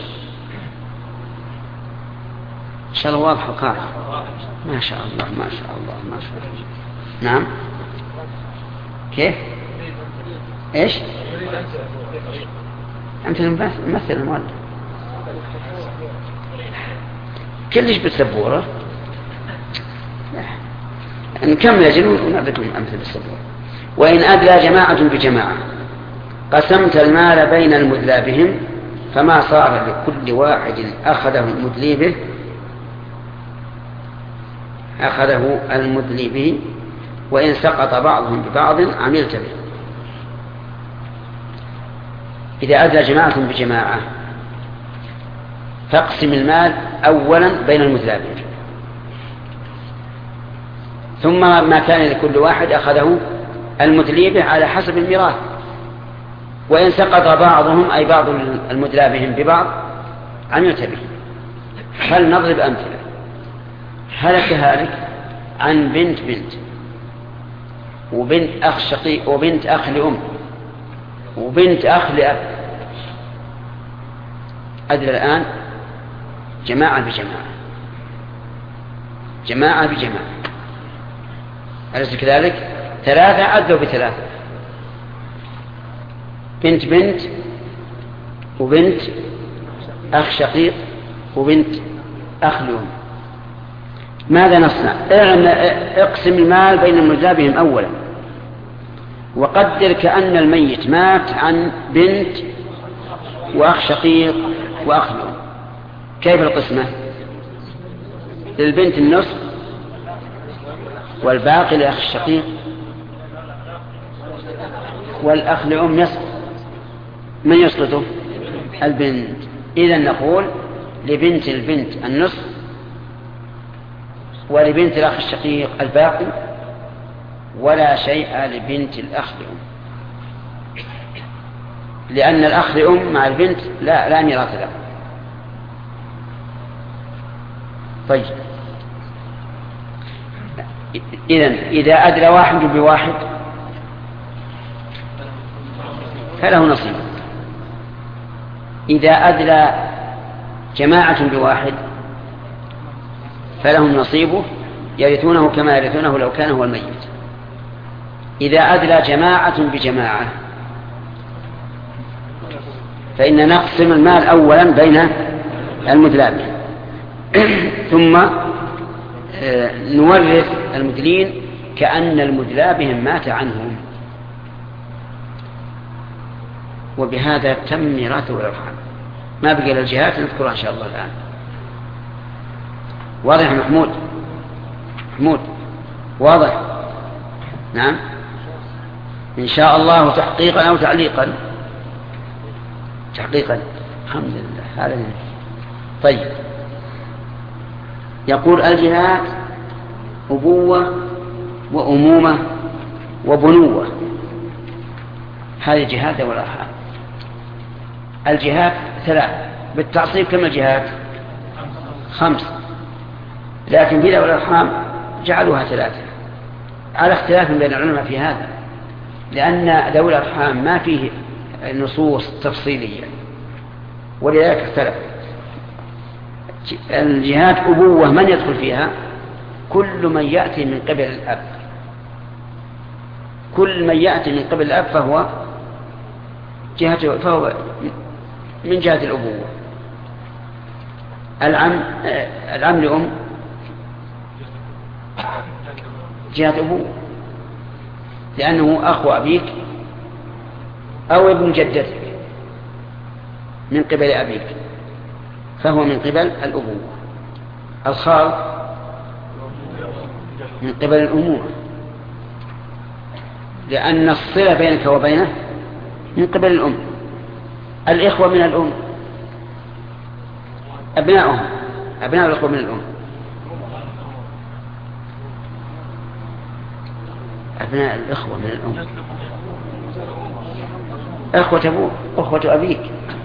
A: إن شاء الله واضح وقال. ما شاء الله ما شاء الله ما شاء الله. نعم. كيف؟ إيش؟ أنت مثل المؤلف كلش بالسبورة. نكمل أجل ونعطيكم أمثل بالسبورة. وإن أدلى جماعة بجماعة قسمت المال بين المدلى بهم، فما صار لكل واحد أخذه المدلي به، وإن سقط بعضهم ببعض عملت به. إذا أدلى جماعة بجماعة فاقسم المال أولا بين المدلى به، ثم ما كان لكل واحد أخذه المدلي به على حسب الميراث. وإن سقط بعضهم أي بعض المدلى بهم ببعض عملت به. هل نضرب أمثلة؟ هلك هالك عن بنت وبنت أخ شقيق وبنت أخ لأم وبنت أخ لأب. أدل الآن جماعة بجماعة أليس كذلك؟ 3 أدلوا ب3: بنت وبنت أخ شقيق وبنت أخ لأم. ماذا نصنع؟ اقسم المال بين المدلى بهم أولا، وقدر كأن الميت مات عن بنت وأخ شقيق وأخ لأم. كيف القسمة؟ للبنت النصف والباقي لأخ الشقيق، والأخ لأم يسقط. من يسقطه؟ البنت. إذن نقول لبنت البنت النصف ولبنت الأخ الشقيق الباقي، ولا شيء لبنت الأخ لأم، لأن الأخ لأم مع البنت لا ميراث له. طيب إذا أدلى واحد بواحد فله نصيب، إذا أدلى جماعة بواحد فلهم نصيبه، يرثونه كما يرثونه لو كان هو الميت. إذا أدلى جماعة بجماعة فإن نقسم المال أولا بين المدلى ثم نورث المدلين كأن المدلى بهم مات عنهم، وبهذا تم ميراث الأرحام. ما بقي للجهات نذكرها إن شاء الله الآن. واضح محمود؟ واضح؟ نعم إن شاء الله تحقيقا أو تعليقا؟ تحقيقا الحمد لله. هذا طيب. يقول الجهات أبوة وأمومة وبنوة، هذه جهات والأرحام. الجهات 3 بالتعصيب، كم الجهات؟ 5، لكن في ذوي الأرحام جعلوها 3 على اختلاف بين العلماء في هذا، لأن ذوي الأرحام ما فيه نصوص تفصيلية ولذلك اختلف. الجهات أبوة من يدخل فيها؟ كل من يأتي من قبل الأب، كل من يأتي من قبل الأب فهو من جهة الأبوة. العم لأم جهة أبوة، لأنه أخو أبيك أو ابن جدتك من قبل أبيك فهو من قبل الأبوة. الخال من قبل الأمومة، لأن الصلة بينك وبينه من قبل الأم. الإخوة من الأم، أبناء الإخوة من الأم، أبناء الإخوة من الأم، أخوة أبوك، أخوة أبيك.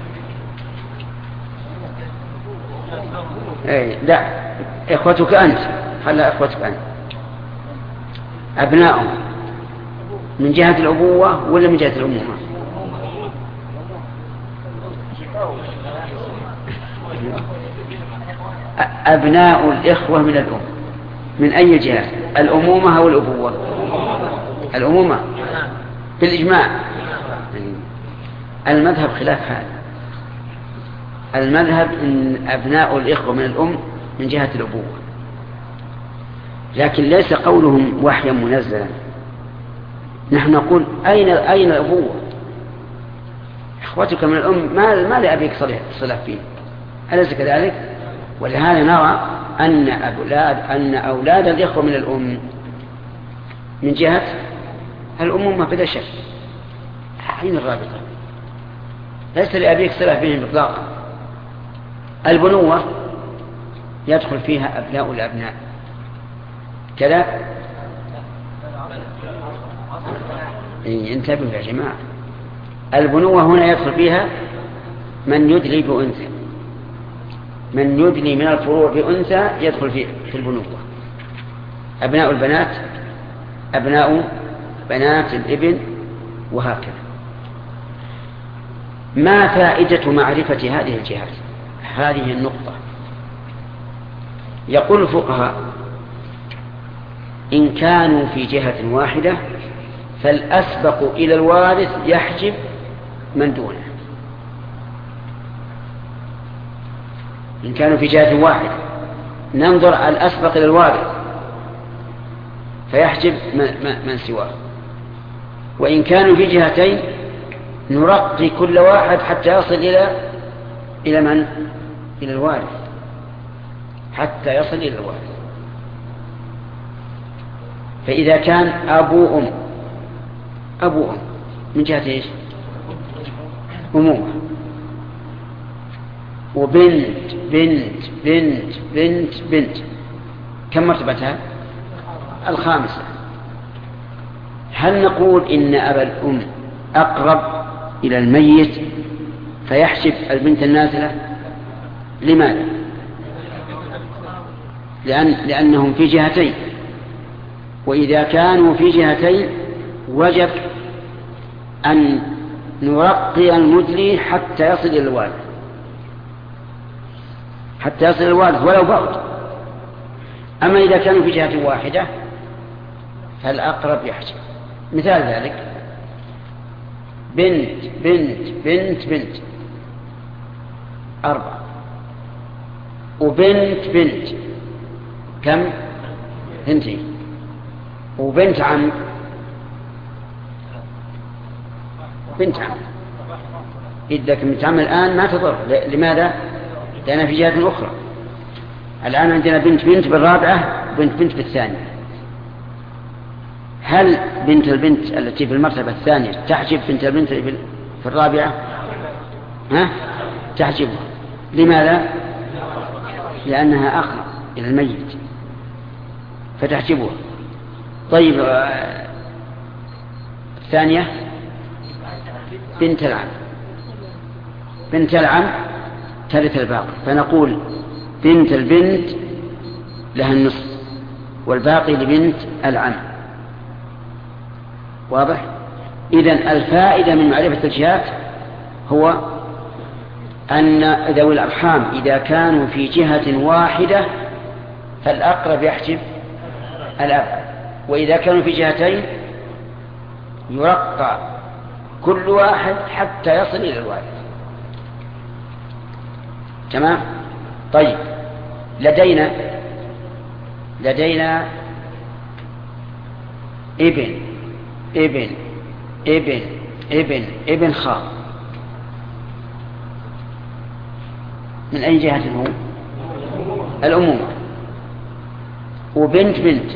A: لا، إخوتك أنت، خلى إخوتك أنت. أبناءهم من جهة الأبوة ولا من جهة الأمومة؟ أبناء الإخوة من الأم من أي جهة؟ الأمومة أو الأبوة؟ الأمومة بالإجماع. المذهب خلاف هذا، المذهب إن أبناء الإخوة من الأم من جهة الأبوة، لكن ليس قولهم وحيا منزلا. نحن نقول أين الأبوة؟ إخوتك من الأم ما لأبيك صلة فيه، أليس كذلك؟ ولهذا نرى أن أولاد الإخوة من الأم من جهة الأمومة بلا شك. أين الرابطة؟ ليس لأبيك صلة بهم إطلاقا. البنوة يدخل فيها أبناء الأبناء كذا. انتبهوا يا جماعة، البنوة هنا يدخل فيها من يدلي بأنثى، من يدلي من الفروع بأنثى يدخل في البنوة. أبناء البنات، أبناء بنات الابن، وهكذا. ما فائدة معرفة هذه الجهات؟ هذه النقطة. يقول الفقهاء إن كانوا في جهة واحدة فالأسبق إلى الوارث يحجب من دونه. إن كانوا في جهة واحدة ننظر الأسبق إلى الوارث فيحجب من سواه، وإن كانوا في جهتين نرقي كل واحد حتى يصل إلى من؟ إلى الوارث، حتى يصل إلى الوارث. فإذا كان أبو أم من جهة إيش؟ أمومة، وبنت بنت بنت بنت بنت، كم مرتبتها؟ الخامسة. هل نقول إن أبا الأم أقرب إلى الميت فيحجب البنت النازلة؟ لماذا؟ لأنهم في جهتين، وإذا كانوا في جهتين وجب أن نرقي المدلي حتى يصل إلى الوالد، حتى يصل إلى الوالد ولو بعد. أما إذا كانوا في جهة واحدة فالأقرب يحجب. مثال ذلك بنت بنت بنت بنت 4، وبنت بنت كم؟ 2، وبنت عم بنت عم. إذا بنت عم الآن ما تضر. لماذا؟ لأنها في جهة أخرى. الآن عندنا بنت بنت بالرابعة، بنت بنت بالثانية. هل بنت البنت التي في المرتبة الثانية تحجب بنت البنت في الرابعة؟ تحجبها. لماذا؟ لأنها أقرب إلى الميت فتحجبها. طيب الثانية بنت العم، بنت العم ترث الباقي، فنقول بنت البنت لها النصف والباقي لبنت العم. واضح؟ إذن الفائدة من معرفة الجهات هو أن ذوي الأرحام إذا كانوا في جهة واحدة فالأقرب يحجب الأب، وإذا كانوا في جهتين يرقى كل واحد حتى يصل إلى الوالد. تمام؟ طيب لدينا ابن ابن ابن ابن ابن خال، من أي جهة هو؟ الأمومة. وبنت بنت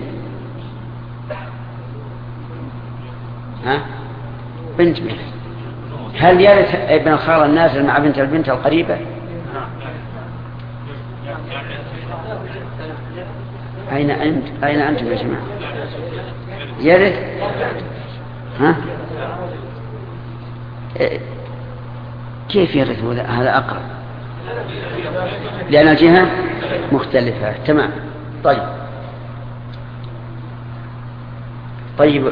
A: بنت بنت، هل يرث ابن الخال النازل مع بنت البنت القريبة؟ أين أنتم يا جماعة؟ يرث كيف يرث؟ هذا أقرب لأن الجهة مختلفة. تمام. طيب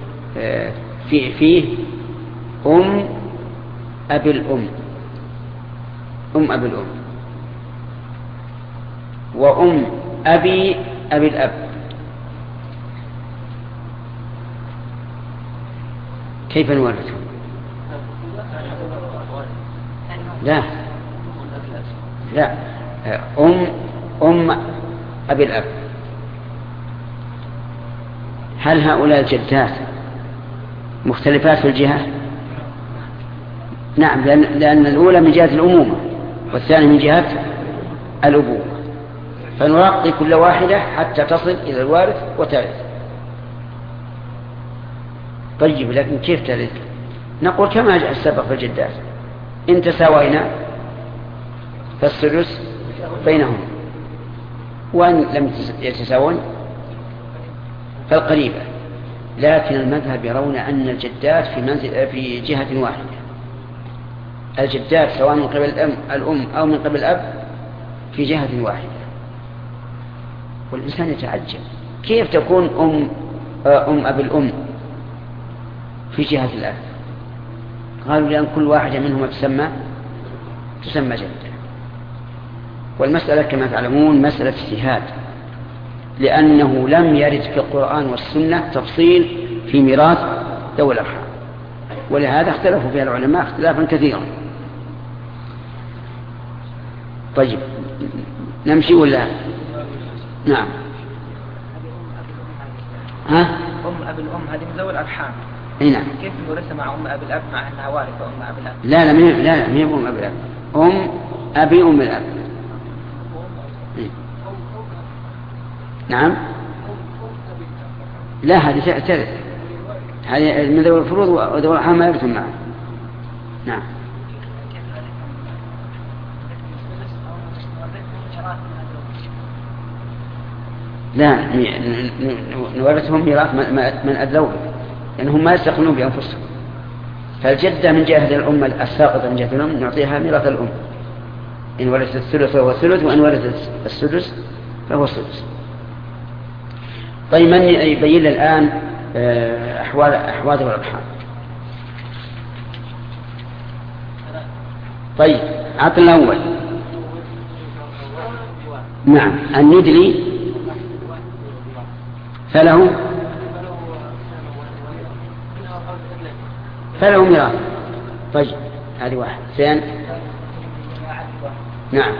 A: فيه أم أبي الأم، أم أبي الأم، وأم أبي الأب. كيف نورثهم؟ لا أم أبي الأب. هل هؤلاء الجدات مختلفات في الجهة؟ نعم، لأن الأولى من جهة الأمومة والثانية من جهة الأبوة، فنرقي كل واحدة حتى تصل إلى الوارث وترث. طيب لكن كيف ترث؟ نقول كما جاء السبق في الجدات، إن تساوينا فالثلث بينهم، وإن لم يتساوون فالقريبة. لكن المذهب يرون أن الجدات في جهة واحدة. الجدات سواء من قبل الأم أو من قبل الأب في جهة واحدة. والإنسان يتعجب كيف تكون أم أبي الأم في جهة الأب؟ قالوا لأن كل واحدة منهما تسمى جدة. والمسألة كما تعلمون مسألة اجتهاد، لأنه لم يرد في القرآن والسنة تفصيل في ميراث ذوي الأرحام، ولهذا اختلفوا فيها العلماء اختلافا كثيرا. طيب نمشي ولا؟ نعم.
B: أم أبي الأم هذه من ذوي الأرحام.
A: نعم.
B: كيف نورثها مع أم أبي الأب مع أنها وارثة أم أبي الأب؟
A: لا هي أم أبي الأب، أم أبي أم الأب. نعم. لا هذه ترث، هذه من ذوي الفروض وذوي الأرحام ما يرثون معه. نعم. لا، نورثهم ميراث من أدلوا به، لأنهم ما يستقلون بأنفسهم. فالجدة من جهة الأم الساقطة من جهة الأم نعطيها ميراث الأم، إن ورثت الثلث فهو الثلث، وإن ورثت السدس فهو السدس. طيب من يبين الآن أحوال الأرحام؟ طيب عطنا الأول. نعم، الندلي فله ميراث. طيب هذه واحد. ثاني نعم،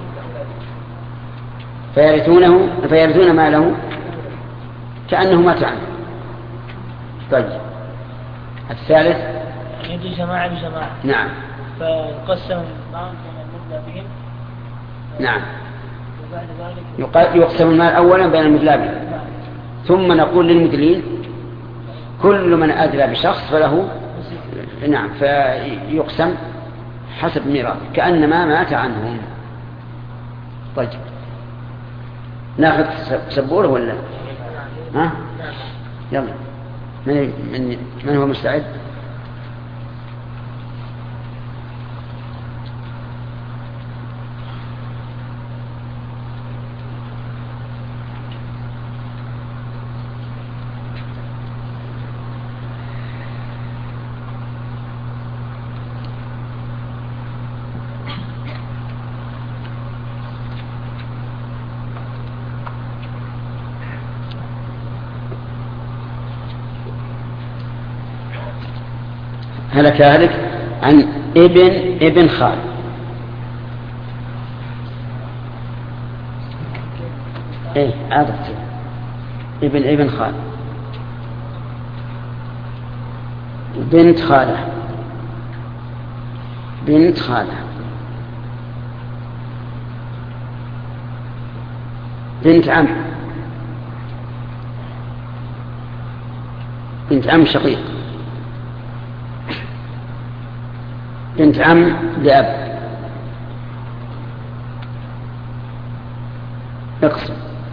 A: فيرثون ماله كأنه مات عنه. طيب الثالث
C: يجي جماعة بجماعة.
A: نعم،
C: فيقسم معهم بين المدلى بهم.
A: نعم، يقسم المال أولا بين المدلى بهم، ثم نقول للمدلين كل من أدلى بشخص فله، نعم، فيقسم حسب ميراث كأنما مات عنهم. طيب ناخذ سبوره ولا ها؟ يلا، من هو مستعد؟ هلك عن ابن خال. عادت ابن خال، بنت خالة، بنت عم شقيق، بنت عم لأب. اقسم.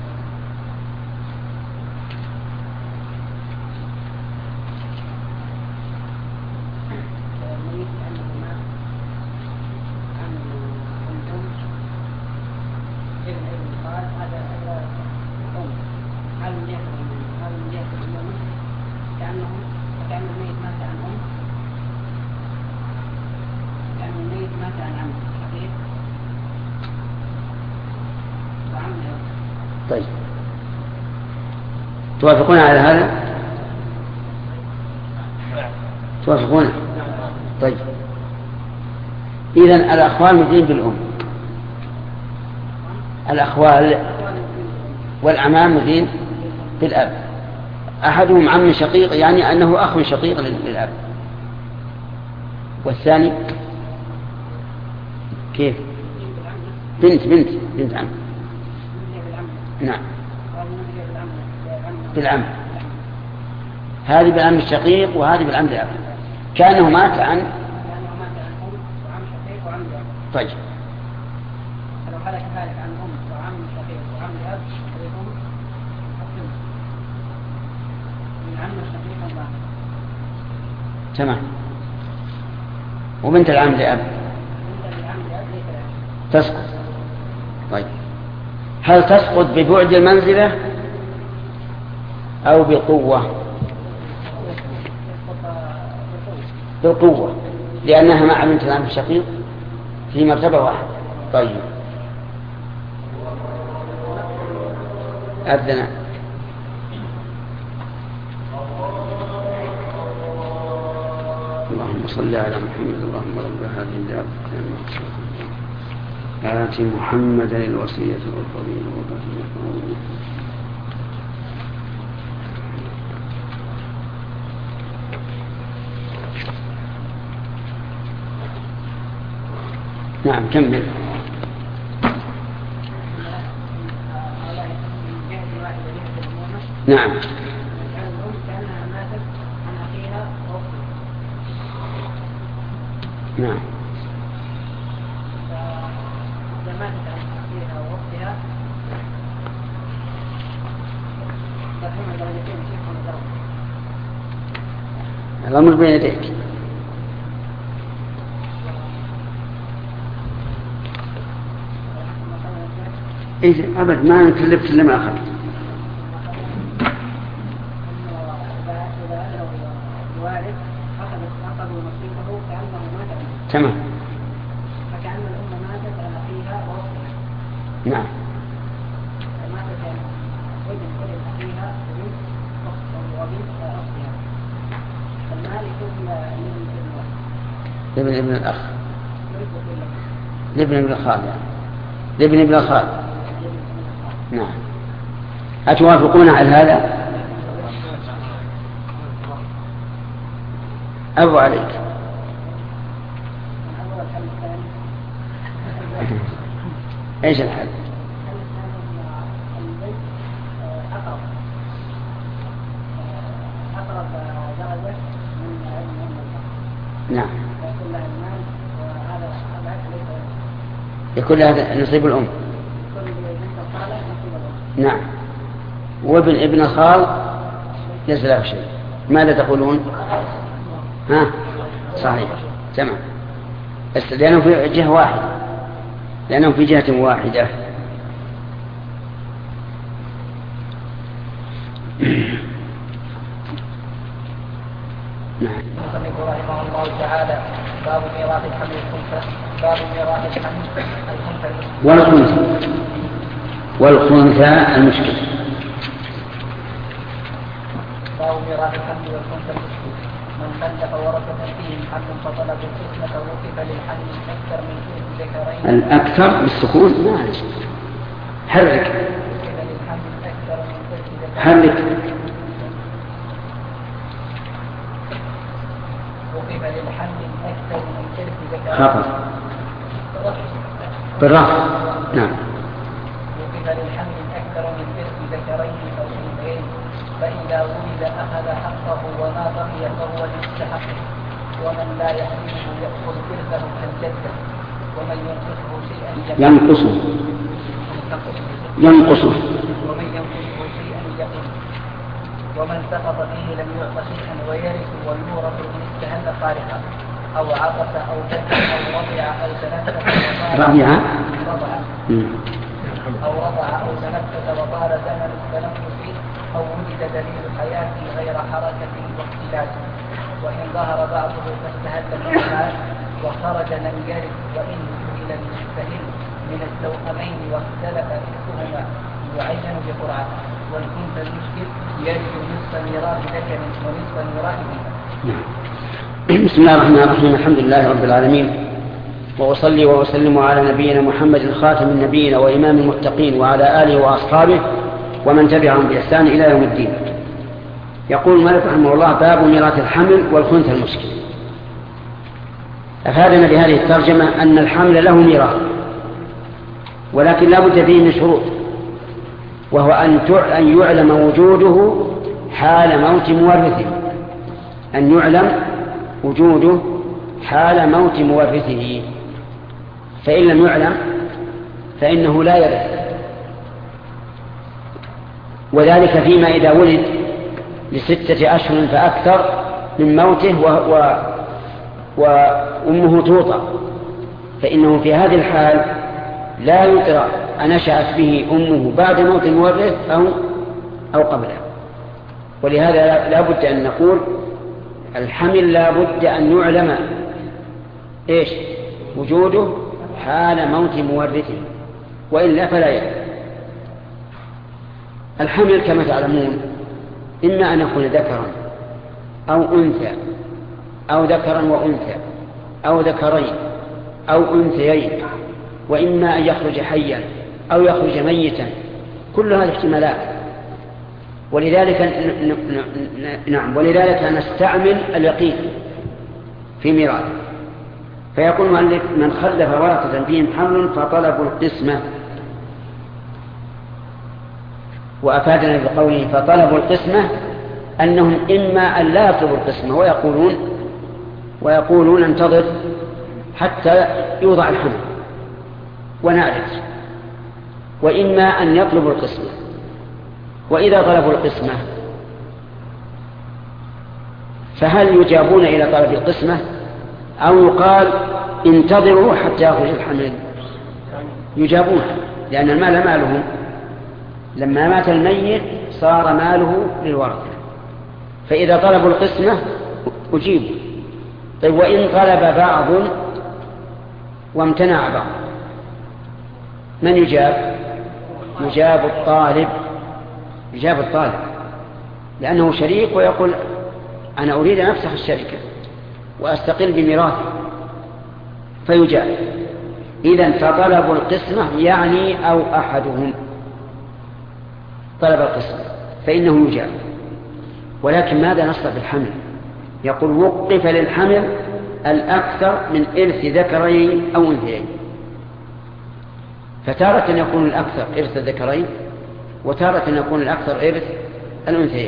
A: طيب توافقون على هذا؟ توافقون؟ طيب إذن الأخوال مدين بالأم، الأخوال والأعمام مدين بالأب. أحدهم عم شقيق يعني أنه أخ شقيق للأب، والثاني كيف؟ بنت عم. نعم بالعم، هذه بالعم الشقيق وهذه بالعم الأب، كأنه مات عن. طيب
B: لو هلك هالك عن أم وعم شقيق وعم الأب فيهم من عم الشقيق الله.
A: تمام. وبنت العم لأب تسقط. طيب هل تسقط ببعد المنزلة أو بقوة؟ بالقوة، لأنها مع بنت العم الشقيق في مرتبة واحدة. طيب أذن. اللهم صل على محمد. اللهم رب هذه الدعوة آت محمدا الوصية والفضيلة والرحمة. نعم كمل. نعم نعم الأمر بين يديك. إيه أبد ما نكلفك إلا ما أخذت. تمام.
B: فكأن الأم ماتت على أخيها وأختها.
A: نعم.
B: ماتت على ولد أخيها وبنت أختها. فالمال يكون
A: لابن الأخ. لابن ابن الخال يعني. لابن ابن الخال. نعم. أتوافقون على هذا؟ أبو عليك. ايش الحل؟ نعم. يكون لها نصيب الأم. نعم. وابن ابن الخال ليس له شيء. ماذا تقولون؟ ها؟ صحيح. تمام. بس لأنه في جهة واحدة. لأنهم في جهة واحدة. نعم.
B: رحمه الله تعالى باب ميراث الحمل الخنثى. باب ميراث الحمل الخنثى
A: والخنثى المشكل.
B: باب ميراث الحمل والخنثى المشكل. من خلف ورثة فيهم حمل فطلب القسمة وقف للحمل أكثر من كل ذكرين.
A: الأكثر بالسكون معلش. حرك. حرك.
B: وقف للحمل أكثر من كل ذكرين.
A: خطأ. بالرفع. نعم.
B: وقف للحمل أكثر من كل ذكرين أو أنثيين. فإذا ولد أخذ حقه وما بقي فهو للمستحق. ومن لا يحمله يأخذ إرثه كالجدة. ومن ينقصه شيئا
A: ينقصه.
B: ومن ينقصه شيئا يقل. ومن سقط فيه لم يعط شيئا ويرث والمورث إن استهل قارحا أو عطس أو كتب أو رضع أو تنفس وطال زمن التنفس أو وجد دليل حياته غير حركة واختلاف. وإن ظهر بعضه فاستهل الإنسان وخرج لم يرث. وإن سئل المستهل من التوأمين واختلف إرثهما يعين بقرعة. والخنثى المشكل يرث نصف ميراث ذكر ونصف ميراث أنثى.
A: بسم الله الرحمن الرحيم. الحمد لله رب العالمين، وأصلي وأسلم على نبينا محمد خاتم النبيين وإمام المتقين وعلى آله وأصحابه ومن تبعهم بإحسان إلى يوم الدين. يقول المؤلف رحمه الله: باب ميراث الحمل والخنثى المشكل. أفادنا بهذه الترجمة أن الحمل له ميراث، ولكن لا بد فيه من شروط، وهو أن يعلم وجوده حال موت مورثه. أن يعلم وجوده حال موت مورثه، فإن لم يعلم فإنه لا يرث. وذلك فيما إذا ولد ل6 أشهر فأكثر من موته وأمه توطأ، فإنه في هذه الحال لا يدرى أنشأت به أمه بعد موت المورث أو قبله. ولهذا لا بد أن نقول الحمل لا بد أن يعلم وجوده حال موت مورثه، وإلا فلا يعلم. الحمل كما تعلمون إما أن يكون ذكرا أو أنثى، أو ذكرا وأنثى، أو ذكرين أو أنثيين، وإما أن يخرج حيا أو يخرج ميتا. كل هذه احتمالات. ولذلك نستعمل اليقين في ميراث. فيقول المؤلف: من خلف ورثة فيهم حمل فطلبوا القسمة. وأفادنا بقوله فطلبوا القسمة أنهم إما أن لا يطلبوا القسمة ويقولون انتظر حتى يوضع الحمل ونعرف، وإما أن يطلبوا القسمة. وإذا طلبوا القسمة فهل يجابون إلى طلب القسمة أو يقال انتظروا حتى يخرج الحمل؟ يجابون، لأن المال مالهم، لما مات الميت صار ماله للورثة، فإذا طلبوا القسمة أجيبوا. طيب وإن طلب بعض وامتنع بعض، من يجاب؟ يجاب الطالب، يجاب الطالب، لأنه شريك ويقول أنا أريد أن أفسخ الشركة وأستقل بميراثي، فيجاب. إذن فطلب القسمة يعني أو أحدهم طلب القسمة فإنه يجاب. ولكن ماذا نصنع بالحمل؟ يقول وقف للحمل الأكثر من إرث ذكرين أو أنثيين، فتارة يكون الأكثر إرث الذكرين وتارة يكون الأكثر إرث الأنثيين.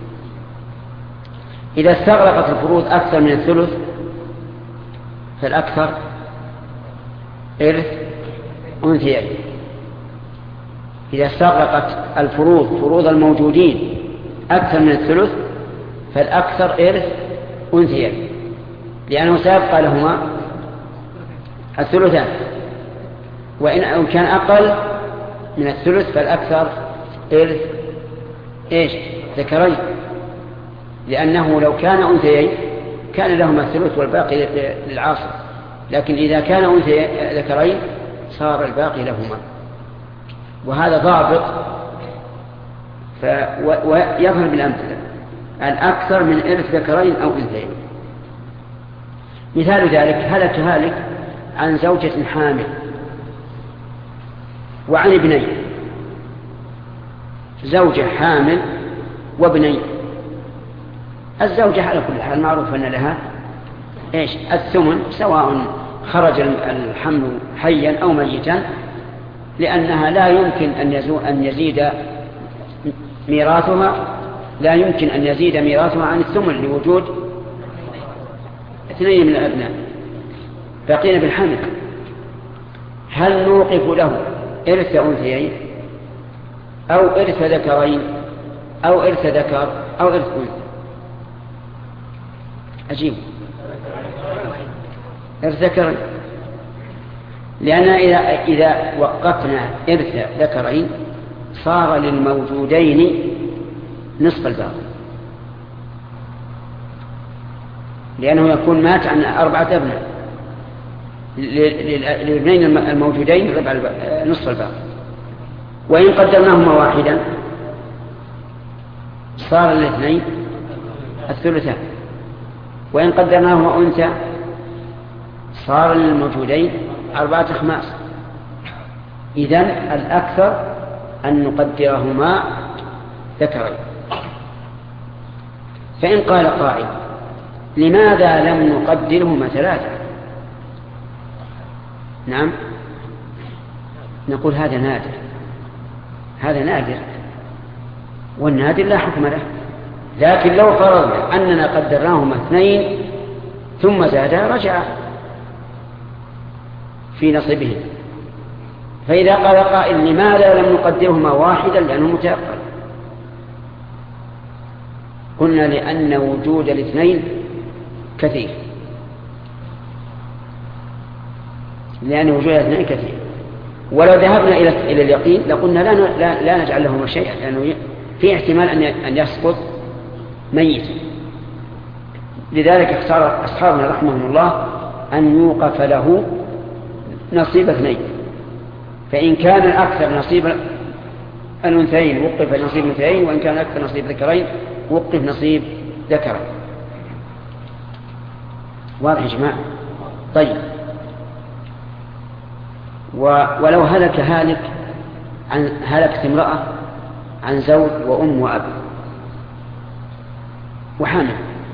A: إذا استغرقت الفروض أكثر من الثلث فالأكثر إرث أنثيين. إذا استغرقت الفروض فروض الموجودين أكثر من الثلث فالأكثر إرث أنثيين، لأنه سيبقى لهما الثلثان، وإن كان أقل من الثلث فالأكثر إرث ذكرين، لأنه لو كان أنثيين كان لهما الثلث والباقي للعاصر، لكن إذا كان أنثى ذكرين صار الباقي لهما. وهذا ضابط ويظهر بالأمثلة الأكثر من إرث ذكرين أو أنثيين. مثال ذلك هلك هالك عن زوجة حامل وعن ابنين، زوجة حامل وابنين. الزوجة على كل حال معروف أن لها الثمن سواء خرج الحمل حيا أو ميتا، لأنها لا يمكن أن يزيد ميراثها عن الثمن لوجود اثنين من الأبناء باقين بالحمل. هل نوقف له إرث أنثيين أو إرث ذكرين أو إرث ذكر أو إرث أنثى؟ أجيب إرث ذكرين، لأن إذا وقفنا إرث ذكرين صار للموجودين نصف الباقي، لأنه يكون مات عن 4 أبناء، للابنين الموجودين نصف الباقي. وإن قدرناهما واحدا صار الاثنين الثلثان، وإن قدرناهما أنثى صار للموجودين 4/5. إذن الأكثر أن نقدرهما ذكرين. فإن قال قائل لماذا لم نقدرهما 3؟ نعم، نقول هذا نادر، والنادر لا حكم له. لكن لو فرضنا أننا قدرناهما 2 ثم زاد رجع في نصيبهم، فإذا قال قائل لماذا لم نقدرهما 1 لأنه متأقل، قلنا لأن وجود الاثنين كثير، ولو ذهبنا إلى اليقين لقلنا لا نجعل لهما شيئا، لأنه في احتمال أن يسقط ميت. لذلك اختار أصحابنا رحمهم الله أن يوقف له نصيب 2، فإن كان الأكثر نصيب الأنثيين وقف نصيب الأنثيين، وإن كان الأكثر نصيب ذكرين وقف نصيب ذكرين. واضح يا جماعة؟ طيب، ولو هلكت امرأة عن زوج وأم وأب وحامل،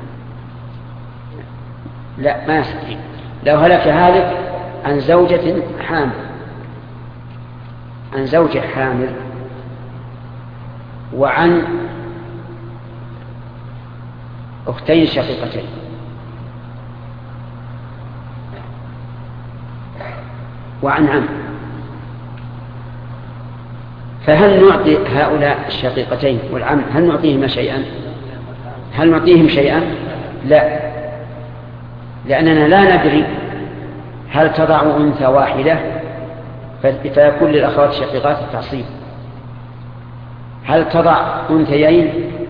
A: لا ما يستطيع. لو هالك عن زوجة حامل وعن أختين شقيقتين وعن عم، فهل نعطي هؤلاء الشقيقتين والعم هل نعطيهم شيئا؟ لا، لأننا لا ندري هل تضع أنثى واحدة فيكون للأخوات الشقيقات التعصيب، هل تضع أنثيين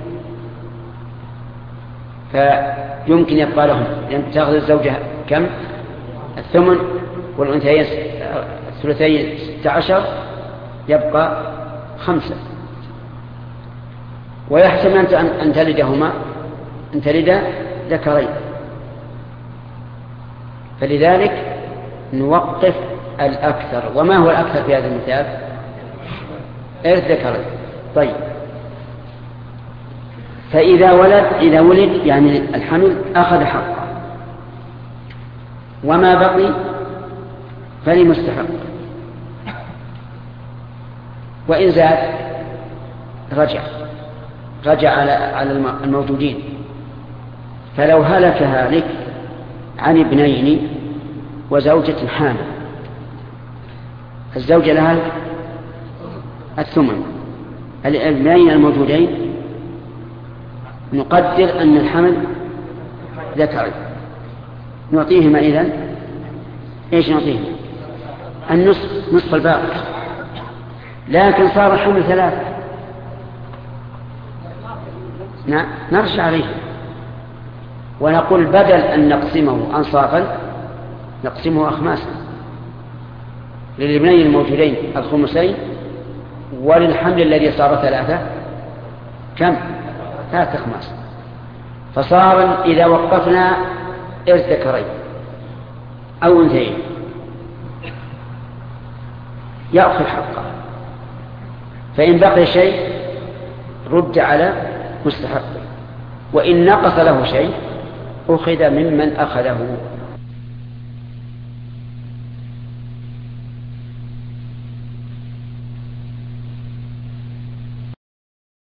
A: فيمكن يبقى لهم، لأن تأخذ الزوجة كم؟ 8، والأنثيين 16 يبقى 5. ويحسن أن تلدهما، أن تلد ذكرين، فلذلك نوقف الأكثر. وما هو الأكثر في هذا المثال؟ إرث ذكرين. طيب، فإذا ولد يعني الحمل أخذ حقه، وما بقي فلمستحق، وإن زاد رجع على الموجودين. فلو هلك هالك عن ابنين وزوجة حامل، الزوجة لها 8، الابنين الموجودين نقدر أن الحمل ذكر، نعطيهما إذن إيش نعطيهما؟ النصف، نصف الباقي. لكن صار الحمل 3، نرجع عليه ونقول بدل أن نقسمه أنصافا نقسمه أخماسا، للابنين الموجودين 5، وللحمل الذي صار 3 كم؟ 3 أخماس. فصار إذا وقفنا إرث ذكرين أو أنثيين يأخذ حقه، فإن بقي شيء رد على مستحقه، وإن نقص له شيء أخذ ممن أخذه